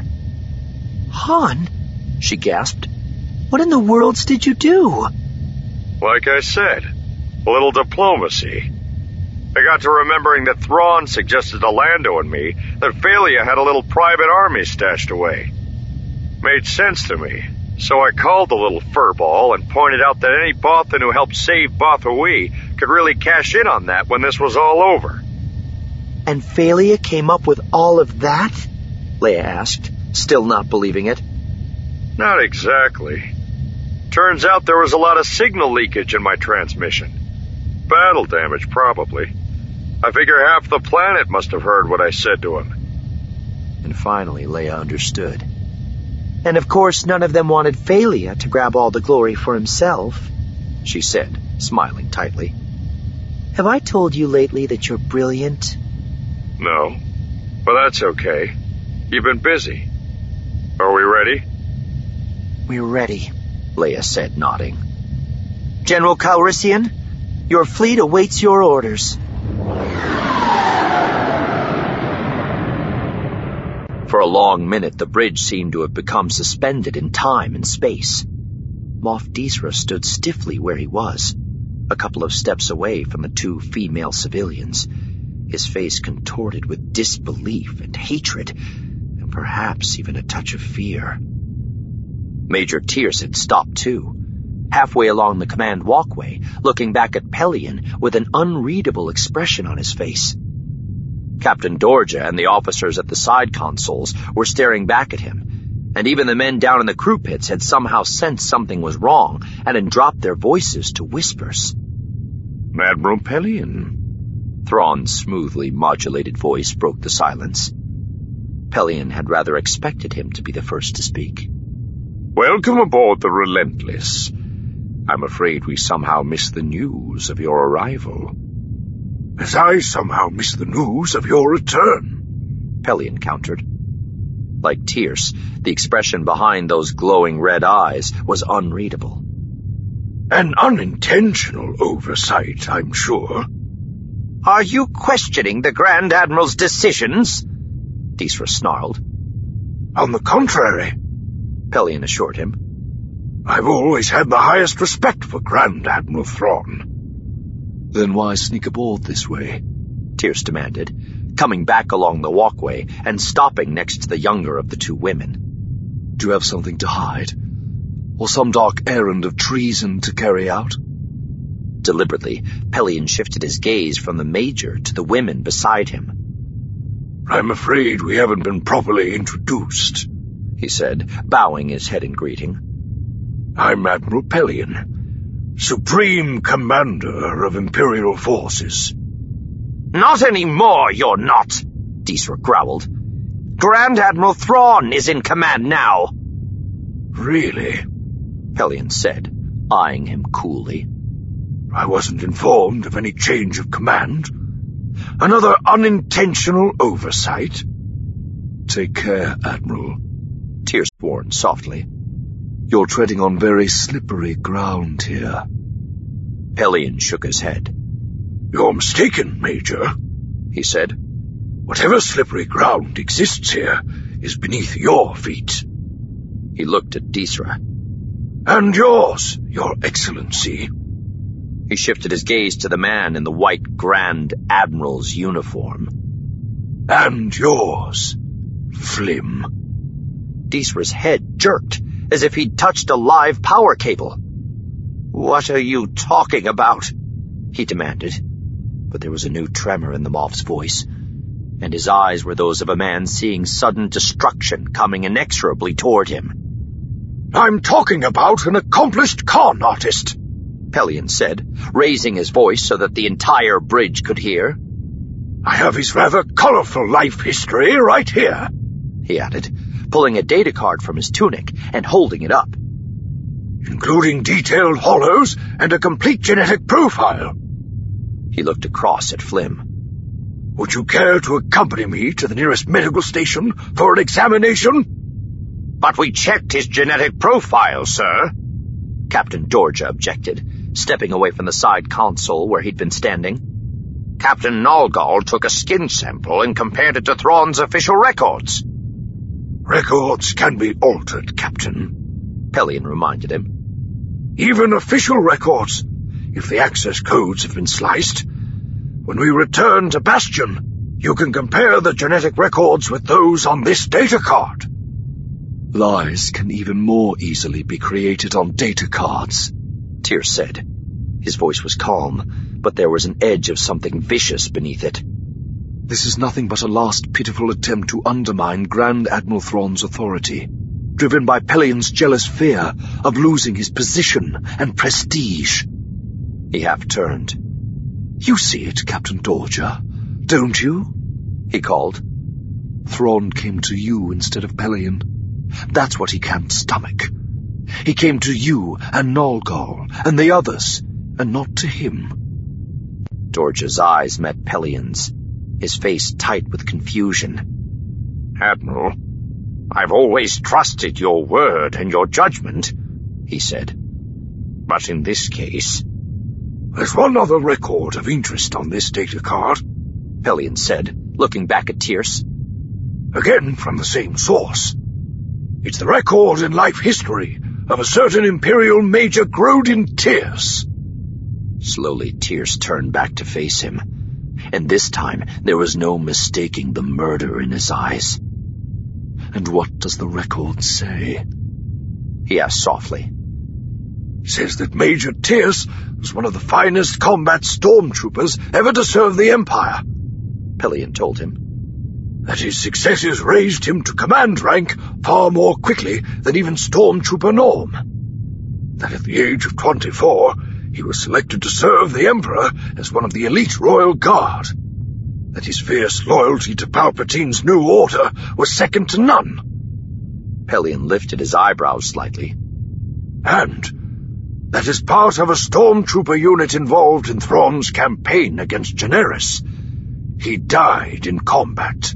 Han, she gasped, what in the worlds did you do? Like I said, a little diplomacy. I got to remembering that Thrawn suggested to Lando and me that Phalia had a little private army stashed away. Made sense to me, so I called the little furball and pointed out that any Bothan who helped save Bothawui could really cash in on that when this was all over. And Phalia came up with all of that? Leia asked, still not believing it. Not exactly. Turns out there was a lot of signal leakage in my transmission. Battle damage, probably. I figure half the planet must have heard what I said to him. And finally, Leia understood. And of course, none of them wanted Phalia to grab all the glory for himself, she said, smiling tightly. Have I told you lately that you're brilliant? No, but that's okay. You've been busy. Are we ready? We're ready, Leia said, nodding. General Calrissian, your fleet awaits your orders. For a long minute, the bridge seemed to have become suspended in time and space. Moff Disra stood stiffly where he was, a couple of steps away from the two female civilians, his face contorted with disbelief and hatred, and perhaps even a touch of fear. Major Tierce had stopped too, halfway along the command walkway, looking back at Pellaeon with an unreadable expression on his face. Captain Dorja and the officers at the side consoles were staring back at him, and even the men down in the crew pits had somehow sensed something was wrong and had dropped their voices to whispers. Admiral Pellaeon. Thrawn's smoothly modulated voice broke the silence. Pellaeon had rather expected him to be the first to speak. Welcome aboard the Relentless. I'm afraid we somehow missed the news of your arrival. As I somehow missed the news of your return, Pellaeon countered. Like Tierce, the expression behind those glowing red eyes was unreadable. An unintentional oversight, I'm sure. Are you questioning the Grand Admiral's decisions? Disra snarled. On the contrary, Pellaeon assured him. I've always had the highest respect for Grand Admiral Thrawn. Then why sneak aboard this way? Tierce demanded, coming back along the walkway and stopping next to the younger of the two women. Do you have something to hide? Or some dark errand of treason to carry out? Deliberately, Pellaeon shifted his gaze from the Major to the women beside him. I'm afraid we haven't been properly introduced, he said, bowing his head in greeting. I'm Admiral Pellaeon, Supreme Commander of Imperial Forces. Not anymore, you're not, Disra growled. Grand Admiral Thrawn is in command now. Really? Pelion said, eyeing him coolly. I wasn't informed of any change of command. Another unintentional oversight. Take care, Admiral, Tierce warned softly. You're treading on very slippery ground here. Pelion shook his head. You're mistaken, Major, he said. Whatever slippery ground exists here is beneath your feet. He looked at Disra. And yours, Your Excellency. He shifted his gaze to the man in the white Grand Admiral's uniform. And yours, Flim. Disra's head jerked, as if he'd touched a live power cable. "What are you talking about?" he demanded. But there was a new tremor in the Moff's voice, and his eyes were those of a man seeing sudden destruction coming inexorably toward him. I'm talking about an accomplished con artist, Pelion said, raising his voice so that the entire bridge could hear. I have his rather colorful life history right here, he added, pulling a data card from his tunic and holding it up. Including detailed hollows and a complete genetic profile. He looked across at Flim. Would you care to accompany me to the nearest medical station for an examination? But we checked his genetic profile, sir, Captain Georgia objected, stepping away from the side console where he'd been standing. Captain Nalgal took a skin sample and compared it to Thrawn's official records. Records can be altered, Captain, Pelion reminded him. Even official records, if the access codes have been sliced. When we return to Bastion, you can compare the genetic records with those on this data card. Lies can even more easily be created on data cards, Tierce said. His voice was calm, but there was an edge of something vicious beneath it. This is nothing but a last pitiful attempt to undermine Grand Admiral Thrawn's authority, driven by Pelion's jealous fear of losing his position and prestige. He half turned. You see it, Captain Dorja, don't you? He called. Thrawn came to you instead of Pelion. That's what he can't stomach. He came to you and Nalgal and the others, and not to him. Dorja's eyes met Pelion's, his face tight with confusion. Admiral, I've always trusted your word and your judgment, he said. But in this case... There's one other record of interest on this data card, Pelion said, looking back at Tierce. Again from the same source. It's the record in life history of a certain Imperial Major Grodin Tierce. Slowly, Tierce turned back to face him, and this time there was no mistaking the murder in his eyes. And what does the record say? He asked softly. It says that Major Tierce was one of the finest combat stormtroopers ever to serve the Empire, Pelion told him. That his successes raised him to command rank far more quickly than even Stormtrooper Norm. That at the age of twenty-four, he was selected to serve the Emperor as one of the elite Royal Guard. That his fierce loyalty to Palpatine's New Order was second to none. Pelion lifted his eyebrows slightly. And that as part of a Stormtrooper unit involved in Thrawn's campaign against Generis, he died in combat.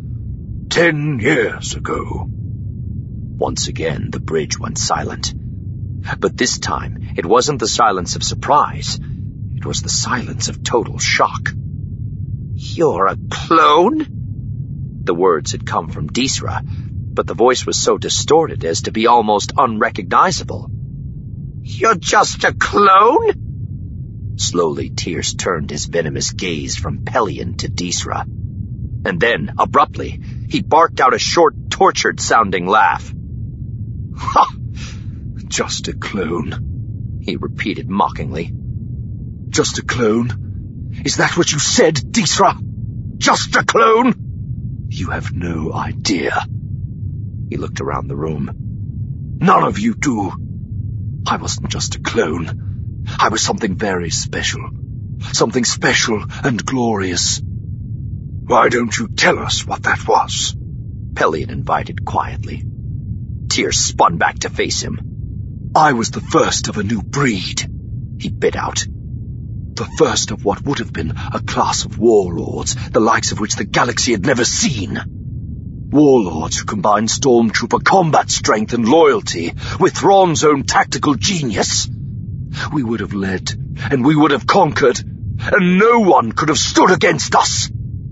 Ten years ago. Once again, the bridge went silent. But this time, it wasn't the silence of surprise. It was the silence of total shock. "You're a clone?" The words had come from Disra, but the voice was so distorted as to be almost unrecognizable. "You're just a clone?" Slowly, Tierce turned his venomous gaze from Pelion to Disra. And then, abruptly, he barked out a short, tortured-sounding laugh. Ha! Just a clone, he repeated mockingly. Just a clone? Is that what you said, Disra? Just a clone? You have no idea. He looked around the room. None of you do. I wasn't just a clone. I was something very special. Something special and glorious. Why don't you tell us what that was? Pelion invited quietly. Tyr's spun back to face him. I was the first of a new breed, he bit out. The first of what would have been a class of warlords, the likes of which the galaxy had never seen. Warlords who combined stormtrooper combat strength and loyalty with Thrawn's own tactical genius. We would have led, and we would have conquered, and no one could have stood against us.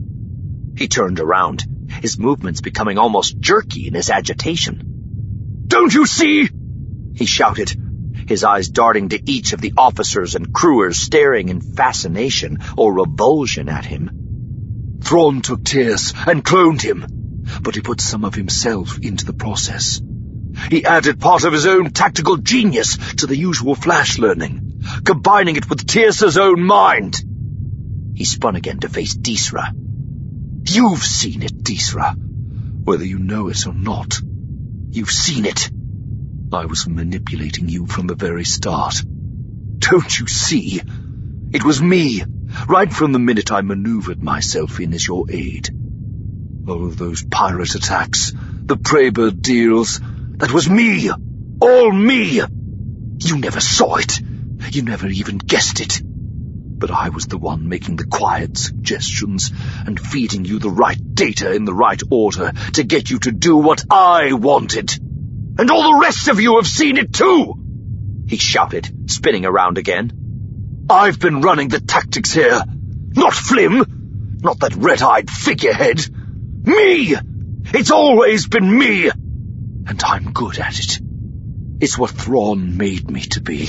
He turned around, his movements becoming almost jerky in his agitation. "Don't you see?" he shouted, his eyes darting to each of the officers and crewers staring in fascination or revulsion at him. Thrawn took Tyr's and cloned him, but he put some of himself into the process. He added part of his own tactical genius to the usual flash learning, combining it with Tyr's own mind. He spun again to face Disra. You've seen it, Disra. Whether you know it or not, you've seen it. I was manipulating you from the very start. Don't you see? It was me, right from the minute I maneuvered myself in as your aide. All of those pirate attacks, the Praebird deals, that was me! All me! You never saw it. You never even guessed it. But I was the one making the quiet suggestions and feeding you the right data in the right order to get you to do what I wanted. And all the rest of you have seen it too! He shouted, spinning around again. I've been running the tactics here. Not Flim. Not that red-eyed figurehead. Me! It's always been me! And I'm good at it. It's what Thrawn made me to be.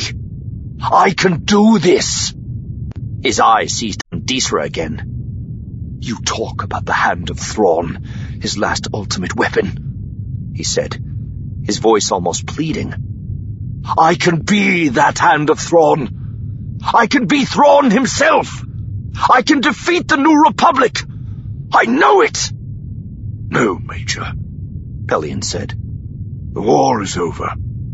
I can do this! His eyes seized on Disra again. You talk about the hand of Thrawn, his last ultimate weapon, he said, his voice almost pleading. I can be that hand of Thrawn. I can be Thrawn himself. I can defeat the New Republic. I know it. No, Major, Pellaeon said. The war is over.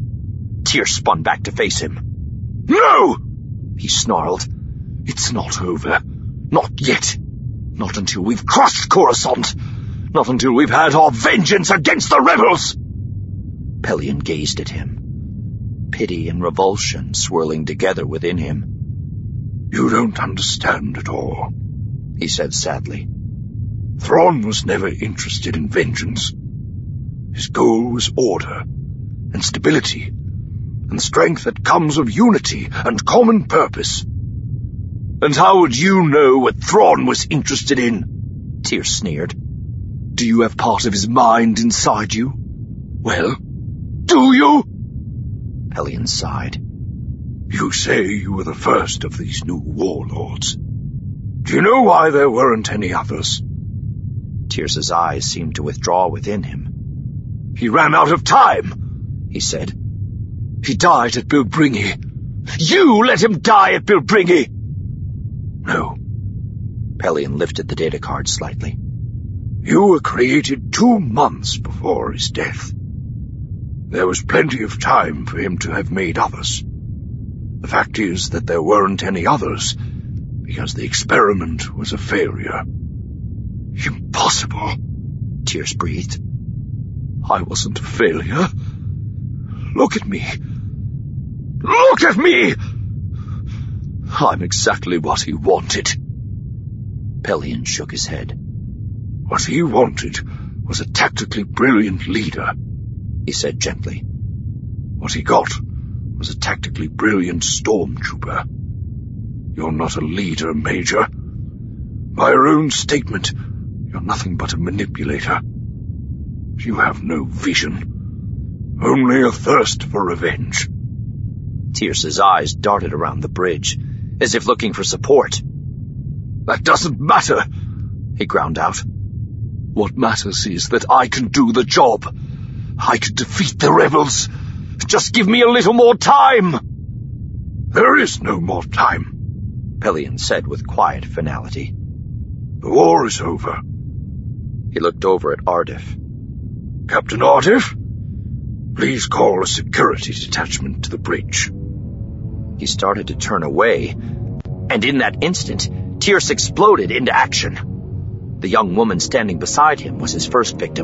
Tyr spun back to face him. No! He snarled. It's not over. Not yet. Not until we've crushed Coruscant. Not until we've had our vengeance against the rebels. Pellaeon gazed at him, pity and revulsion swirling together within him. You don't understand at all, he said sadly. Thrawn was never interested in vengeance. His goal was order and stability and the strength that comes of unity and common purpose. And how would you know what Thrawn was interested in? Tyr sneered. Do you have part of his mind inside you? Well, do you? Pellaeon sighed. You say you were the first of these new warlords. Do you know why there weren't any others? Tyr's eyes seemed to withdraw within him. He ran out of time, he said. He died at Bilbringi. You let him die at Bilbringi! No. Pellaeon lifted the data card slightly. You were created two months before his death. There was plenty of time for him to have made others. The fact is that there weren't any others, because the experiment was a failure. Impossible, Tyr breathed. I wasn't a failure. Look at me. Look at me! I'm exactly what he wanted. Pellaeon shook his head. What he wanted was a tactically brilliant leader, he said gently. What he got was a tactically brilliant stormtrooper. You're not a leader, Major. By your own statement, you're nothing but a manipulator. You have no vision, only a thirst for revenge. Tyr's eyes darted around the bridge, as if looking for support. That doesn't matter, he ground out. What matters is that I can do the job. I can defeat the rebels. Just give me a little more time. There is no more time, Pellaeon said with quiet finality. The war is over. He looked over at Ardif. Captain Ardif, please call a security detachment to the bridge. He started to turn away, and in that instant, Tyr's exploded into action. The young woman standing beside him was his first victim,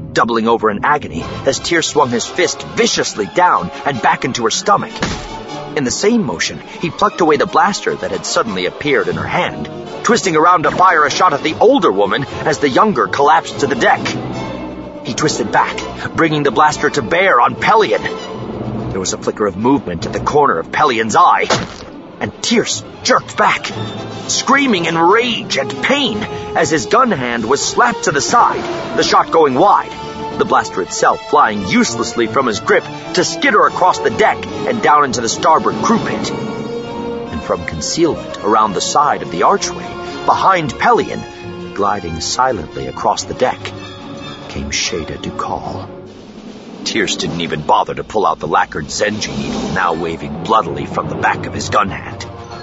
doubling over in agony as Tyr swung his fist viciously down and back into her stomach. In the same motion, he plucked away the blaster that had suddenly appeared in her hand, twisting around to fire a shot at the older woman as the younger collapsed to the deck. He twisted back, bringing the blaster to bear on Pelion. There was a flicker of movement at the corner of Pelion's eye, and Tyr jerked back, screaming in rage and pain as his gun hand was slapped to the side, the shot going wide, the blaster itself flying uselessly from his grip to skitter across the deck and down into the starboard crew pit. And from concealment around the side of the archway, behind Pelion, gliding silently across the deck, came Shada Dukal. Tyr's didn't even bother to pull out the lacquered Zenji needle now waving bloodily from the back of his gun hand.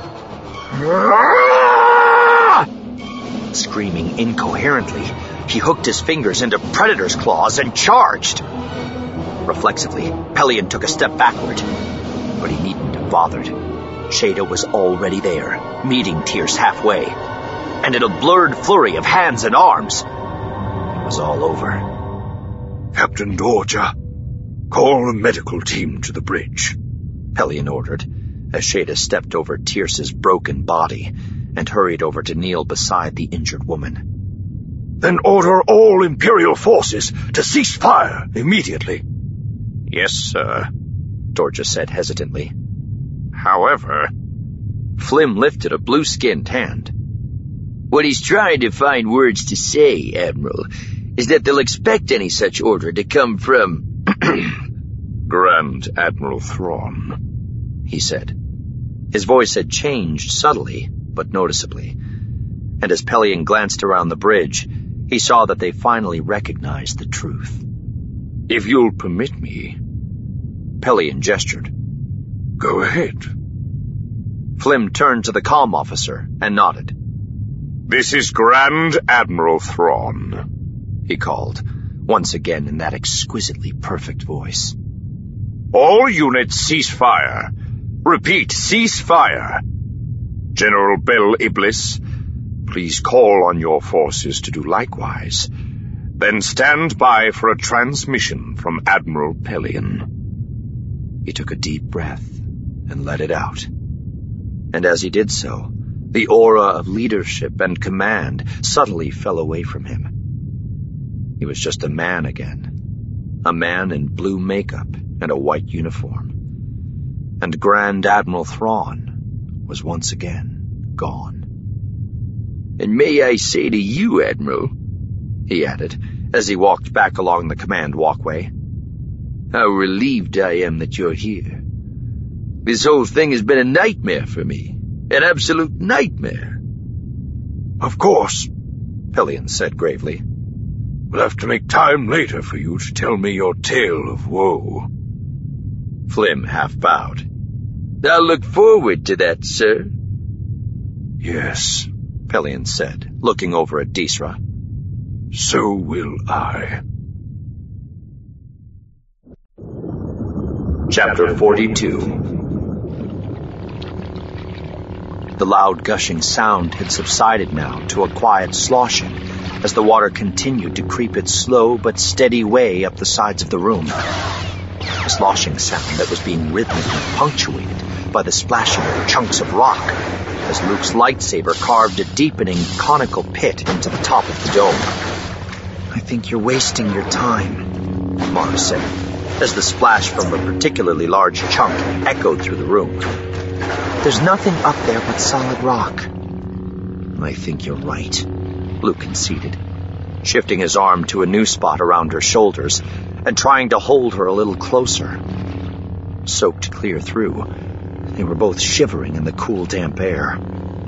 Screaming incoherently, he hooked his fingers into Predator's claws and charged. Reflexively, Pelion took a step backward, but he needn't have bothered. Shada was already there, meeting Tyr's halfway, and in a blurred flurry of hands and arms, it was all over. Captain Dorja, call a medical team to the bridge, Pelion ordered, as Shada stepped over Tyr's broken body and hurried over to kneel beside the injured woman. Then order all Imperial forces to cease fire immediately. Yes, sir, Dorja said hesitantly. However... Flim lifted a blue-skinned hand. What he's trying to find words to say, Admiral, is that they'll expect any such order to come from... Grand Admiral Thrawn, he said. His voice had changed subtly, but noticeably. And as Pelion glanced around the bridge, he saw that they finally recognized the truth. If you'll permit me... Pelion gestured. Go ahead. Flim turned to the comm officer and nodded. This is Grand Admiral Thrawn, he called, once again in that exquisitely perfect voice. All units cease fire. Repeat, cease fire. General Bel Iblis, please call on your forces to do likewise. Then stand by for a transmission from Admiral Pelion. He took a deep breath and let it out. And as he did so, the aura of leadership and command subtly fell away from him. He was just a man again, a man in blue makeup and a white uniform. And Grand Admiral Thrawn was once again gone. And may I say to you, Admiral, he added, as he walked back along the command walkway, how relieved I am that you're here. This whole thing has been a nightmare for me. An absolute nightmare. Of course, Pelion said gravely. We'll have to make time later for you to tell me your tale of woe. Flim half bowed. I'll look forward to that, sir. Yes, Pelion said, looking over at Disra. So will I. Chapter forty-two. The loud gushing sound had subsided now to a quiet sloshing as the water continued to creep its slow but steady way up the sides of the room. A sloshing sound that was being rhythmically punctuated by the splashing of chunks of rock as Luke's lightsaber carved a deepening conical pit into the top of the dome. I think you're wasting your time, Mara said, as the splash from a particularly large chunk echoed through the room. There's nothing up there but solid rock. I think you're right, Luke conceded, shifting his arm to a new spot around her shoulders and trying to hold her a little closer. Soaked clear through, they were both shivering in the cool, damp air.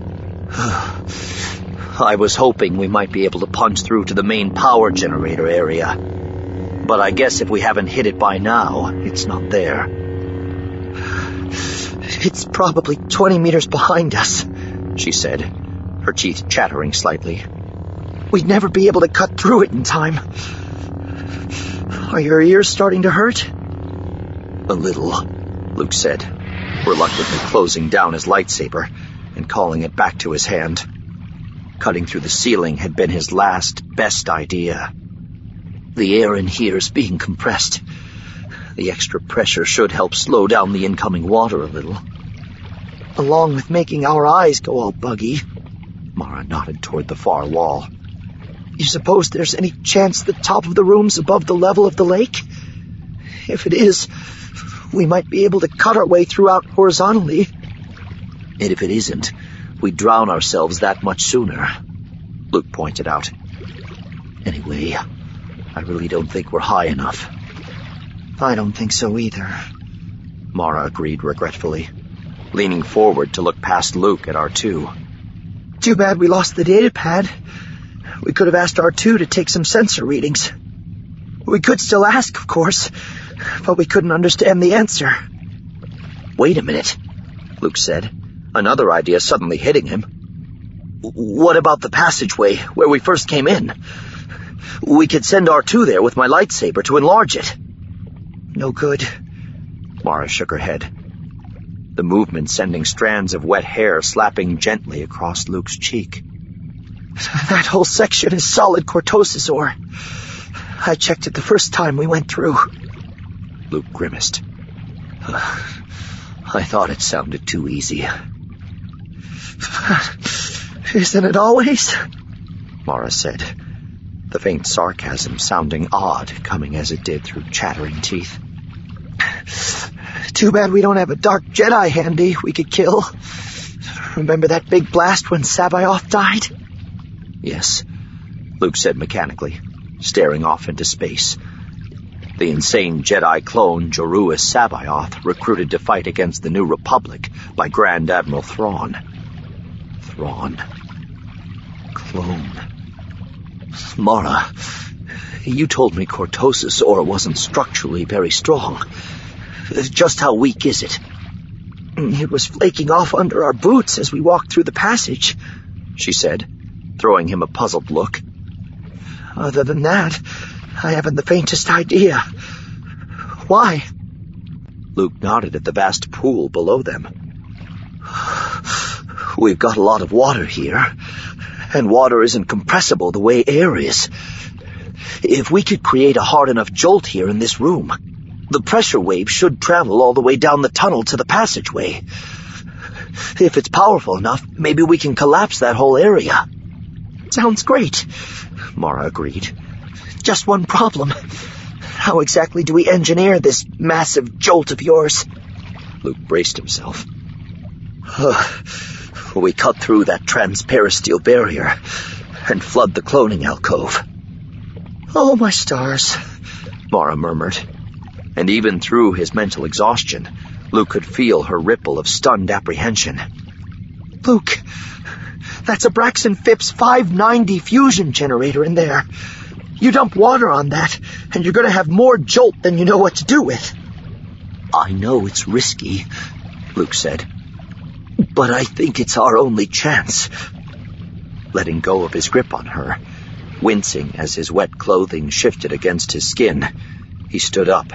I was hoping we might be able to punch through to the main power generator area, but I guess if we haven't hit it by now, it's not there. It's probably twenty meters behind us, she said, her teeth chattering slightly. We'd never be able to cut through it in time. Are your ears starting to hurt? A little, Luke said, reluctantly closing down his lightsaber and calling it back to his hand. Cutting through the ceiling had been his last, best idea. The air in here is being compressed. The extra pressure should help slow down the incoming water a little. Along with making our eyes go all buggy. Mara nodded toward the far wall. You suppose there's any chance the top of the room's above the level of the lake? If it is, we might be able to cut our way throughout horizontally. And if it isn't, we'd drown ourselves that much sooner, Luke pointed out. Anyway, I really don't think we're high enough. I don't think so either, Mara agreed regretfully, leaning forward to look past Luke at R two. Too bad we lost the data pad. We could have asked R two to take some sensor readings. We could still ask, of course, but we couldn't understand the answer. Wait a minute, Luke said, another idea suddenly hitting him. What about the passageway where we first came in? We could send R two there with my lightsaber to enlarge it. No good. Mara shook her head, the movement sending strands of wet hair slapping gently across Luke's cheek. That whole section is solid cortosis ore. I checked it the first time we went through. Luke grimaced. I thought it sounded too easy. Isn't it always? Mara said, the faint sarcasm sounding odd coming as it did through chattering teeth. Too bad we don't have a dark Jedi handy we could kill. Remember that big blast when Sabayoth died? Yes, Luke said mechanically, staring off into space. The insane Jedi clone Joruus Sabayoth, recruited to fight against the New Republic by Grand Admiral Thrawn. Thrawn. Clone. Mara, you told me cortosis ore wasn't structurally very strong. Just how weak is it? It was flaking off under our boots as we walked through the passage, she said, throwing him a puzzled look. Other than that, I haven't the faintest idea. Why? Luke nodded at the vast pool below them. We've got a lot of water here, and water isn't compressible the way air is. If we could create a hard enough jolt here in this room, the pressure wave should travel all the way down the tunnel to the passageway. If it's powerful enough, maybe we can collapse that whole area. Sounds great, Mara agreed. Just one problem. How exactly do we engineer this massive jolt of yours? Luke braced himself. We cut through that transperisteel barrier and flood the cloning alcove. Oh, my stars, Mara murmured. And even through his mental exhaustion, Luke could feel her ripple of stunned apprehension. Luke, that's a Braxton Phipps five ninety fusion generator in there. You dump water on that, and you're going to have more jolt than you know what to do with. I know it's risky, Luke said, but I think it's our only chance. Letting go of his grip on her, wincing as his wet clothing shifted against his skin, he stood up.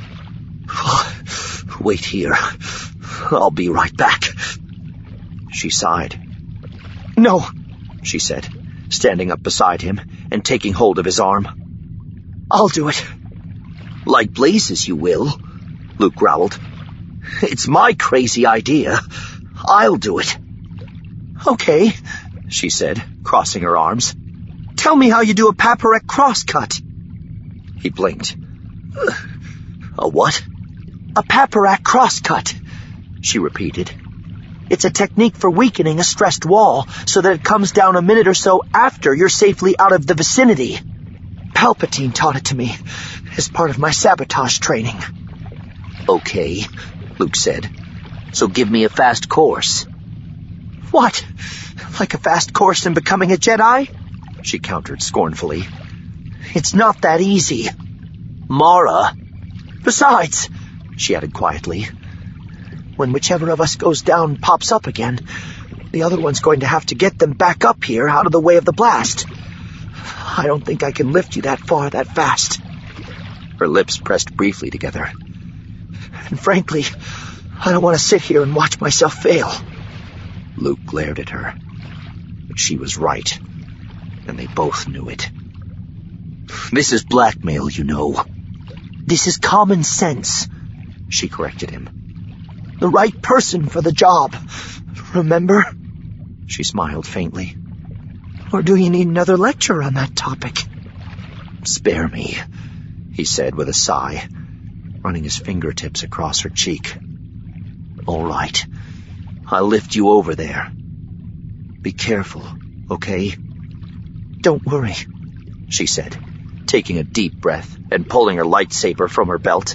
Wait here. I'll be right back. She sighed. No, she said, standing up beside him and taking hold of his arm. I'll do it. Like blazes you will, Luke growled. It's my crazy idea. I'll do it. Okay, she said, crossing her arms. Tell me how you do a Paparek crosscut. He blinked. A what? A Paparek crosscut, she repeated. It's a technique for weakening a stressed wall so that it comes down a minute or so after you're safely out of the vicinity. Palpatine taught it to me as part of my sabotage training. Okay, Luke said. So give me a fast course. What? Like a fast course in becoming a Jedi? She countered scornfully. It's not that easy. Mara. Besides, she added quietly, when whichever of us goes down pops up again, the other one's going to have to get them back up here out of the way of the blast. I don't think I can lift you that far that fast. Her lips pressed briefly together. And frankly, I don't want to sit here and watch myself fail. Luke glared at her. But she was right, and they both knew it. This is blackmail, you know. This is common sense, she corrected him. The right person for the job. Remember? She smiled faintly. Or do you need another lecture on that topic? Spare me, he said with a sigh, running his fingertips across her cheek. All right, I'll lift you over there. Be careful, okay? Don't worry, she said, taking a deep breath and pulling her lightsaber from her belt.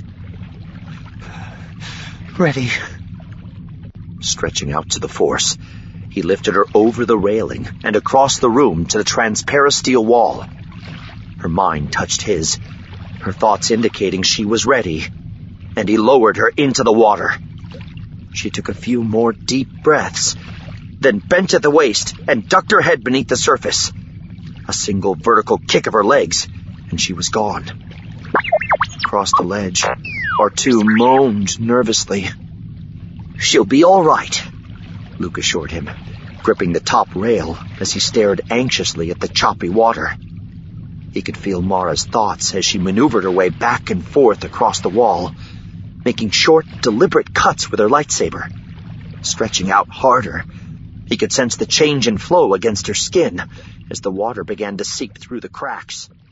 Ready. Stretching out to the Force, he lifted her over the railing and across the room to the transparasteel wall. Her mind touched his, her thoughts indicating she was ready, and he lowered her into the water. She took a few more deep breaths, then bent at the waist and ducked her head beneath the surface. A single vertical kick of her legs, and she was gone. Across the ledge, R two moaned nervously. She'll be all right, Luke assured him, gripping the top rail as he stared anxiously at the choppy water. He could feel Mara's thoughts as she maneuvered her way back and forth across the wall, making short, deliberate cuts with her lightsaber. Stretching out harder, he could sense the change in flow against her skin as the water began to seep through the cracks.